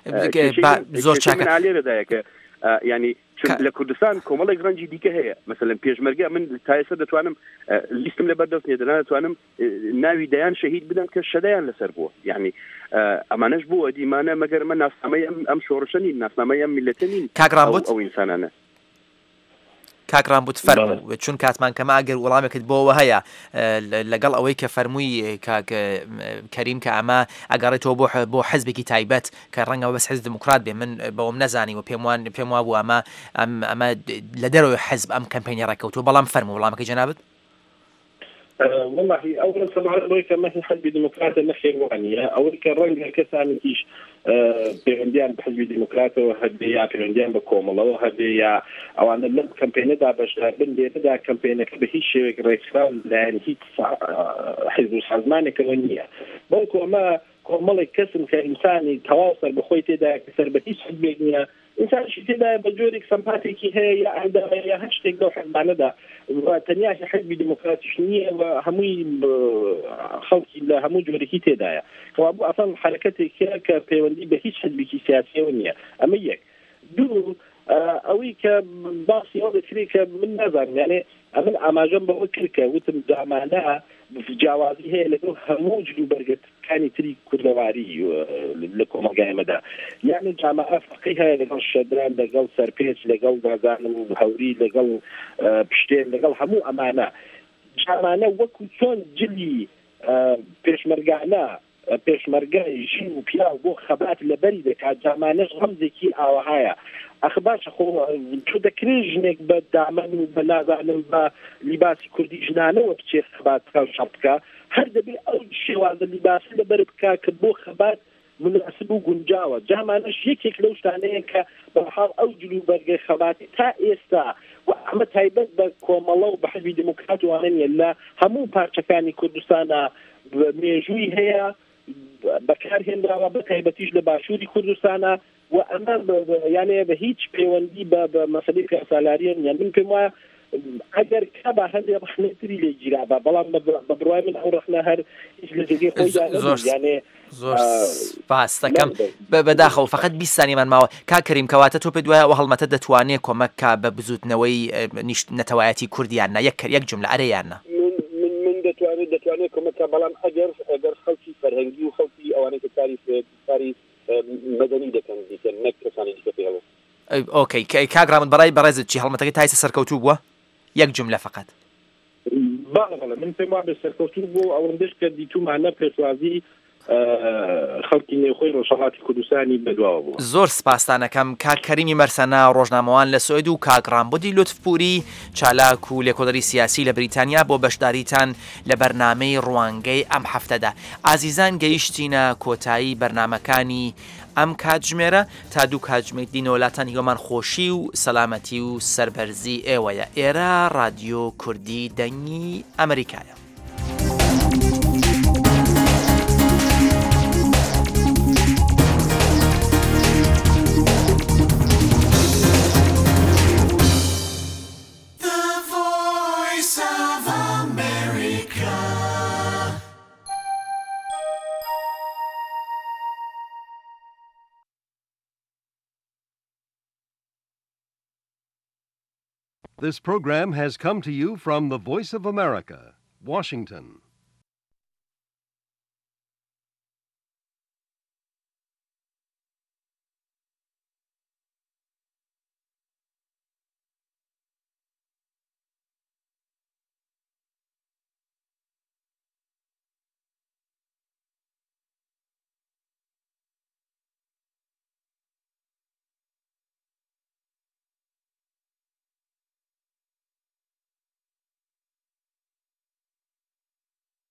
زۆر چاکە لێرەدایە کە ینی لە کوردستان کۆمەڵێک ڕەنجی دیکە هەیە مەسەلەن پێشمەرگە من تا ئێستا دەتوانم لیستم لە بەردەست نیە دەتوانم ناوی دەیان شەهید بدەم کە شەدەیان لەسەر بووە یعنی ئەمانەش بووە دیمانە مەگەر من ناسنامەی ئەم شۆڕشە نین ناسنامەی ئەم میلەتە نین ئەو ئینسانانە کاکران بوت فەرموو چون کاتمان کەمە ئەگەر وەڵامێکت بۆەوە هەیە لەگەڵ ئەوەی کە فەرمووی کەریم کە ئەمە ئەگەڕێتەوە بۆ حەزبێکی تایبەت کە ڕەنگەوە بەس حەزب دموکرات بێ من بەوەم نەزانی و پێم وا بوو ئەمە لە دەرەوەی حەزب ئەم کەمپێنی ڕێکەوتووە بەڵام فەرموو وەڵامەکەی جەنابەت والله أول سمعت بويك ما هي حزب ديمقراطي نخيروانية أول كرنج كسانكيش بيرنديان بحزب ديمقراطي وهدية بيرنديان بكوملا وهدية أو أنا لم كامبينة دا بشهر بندي دا كامبينة كبهيش رئيسان لأن هي حزب حزمانة كونية بلكو ما كوملا كسم كإنساني تواصل بخويتي دا كسر بهيش حزبية إنسان شيء كذا بجورك سمباتيكي هي عندها هي هاشتاج ده حد معناه وتنيا حزب ديمقراطي شنية وهمي خلقي لا همو جوركي تدايا وأبو أصلا حركتي كبيوندي بهيج حزبي سياسي ونية أميك دو أوي كباصي أو ذكريك من نظر يعني أمن أماجن بوكرك وتم دعمانها في جوازي هي لكن همو جلو برجت كاني تري كردواري لكم قائمة ده يعني جامعة فقيهة لقل الشدران لقل سربيش لقل غازان هوري لقل بشتين لقل همو أمانة جامعة وكو شون جلي بيشمرقعنا بيشمرقع جي وبيا بو خبات لبريدة كجامعة غمزكي أو هايا أخبارش خو شو دكريجنك بدعمن وبلازعن بلباسي كردي جنانه وبشي خبات شبكة هرد بي أول شيء وعند اللباس اللي بربكا كبو خبات مناسب وجنجاوة جامعة شيكك لوش تعنيك بحال أوجلو برقي خباتي تا إيستا وعما تايبت بكوم الله وبحزب ديمقراطي وعنين يلا همو بارشكاني كردستانا ميجوي هي بكار هندا بتايبتيش لباشوري كردستانا وأما يعني بهيج بيوندي بمسألة سالاريين يعني من كم اگر کبا هندی رحنه تری لیجیرا بلام ببروای من او رحنه هر هیچ لجدی خوی یعنی زۆر سپاس دەکەم بەداخەوە فقط 20 ثانیەمان ماوە کاکەریم کەواتە تۆ پێ دوایە و هەڵمەتە دەتوانێت کۆمەککە بە بزوتنەوەی نەتەوایەتی کوردیاننا یەک جملە ئەرەیاننا من دەتوانێت کۆمەکە بەڵام ئەگەر خەڵکی فەرهەنگی و خەڵکی ئەوانەی کە کاری مەدەنی دەکەن دیکە نەک کەسانی دیکە پێڵێ ئۆکەی کاگرامت بەڕای بەڕێزت چی هەڵمەتەکەی تایسە سەرکەوتوو بووە یەک جملە فقط بەڵێ من پێم وایە سەرکەوتوو بوو ئەوەندەش کە دیتومانە پێشوازی خەڵکی نێوخۆی ڕۆژهەڵاتی کوردستانی بەدواوە بوو. زۆر سپاسدانەکەم کاک کەریمی مەرسەنا ڕۆژنامەوان لە سوێد و کاک ڕامبودی لوتفپوری چالاک و لێکۆڵەری سیاسی لە بریتانیا بۆ بەشداریتان لە بەرنامەی ڕوانگەی ئەم هەفتەدا. ئازیزان گەیشتینە کۆتایی بەرنمەکانی ئەم کاتژمێرە تا دوو کاتژمێر دینەوەلاتانی گۆمان خۆشی و سەلامەتی و سەربەرزی ئێوەیە. ئێرە رادیۆ کوردی دەنگی ئەمریکایە. This program has come to you from the Voice of America, Washington.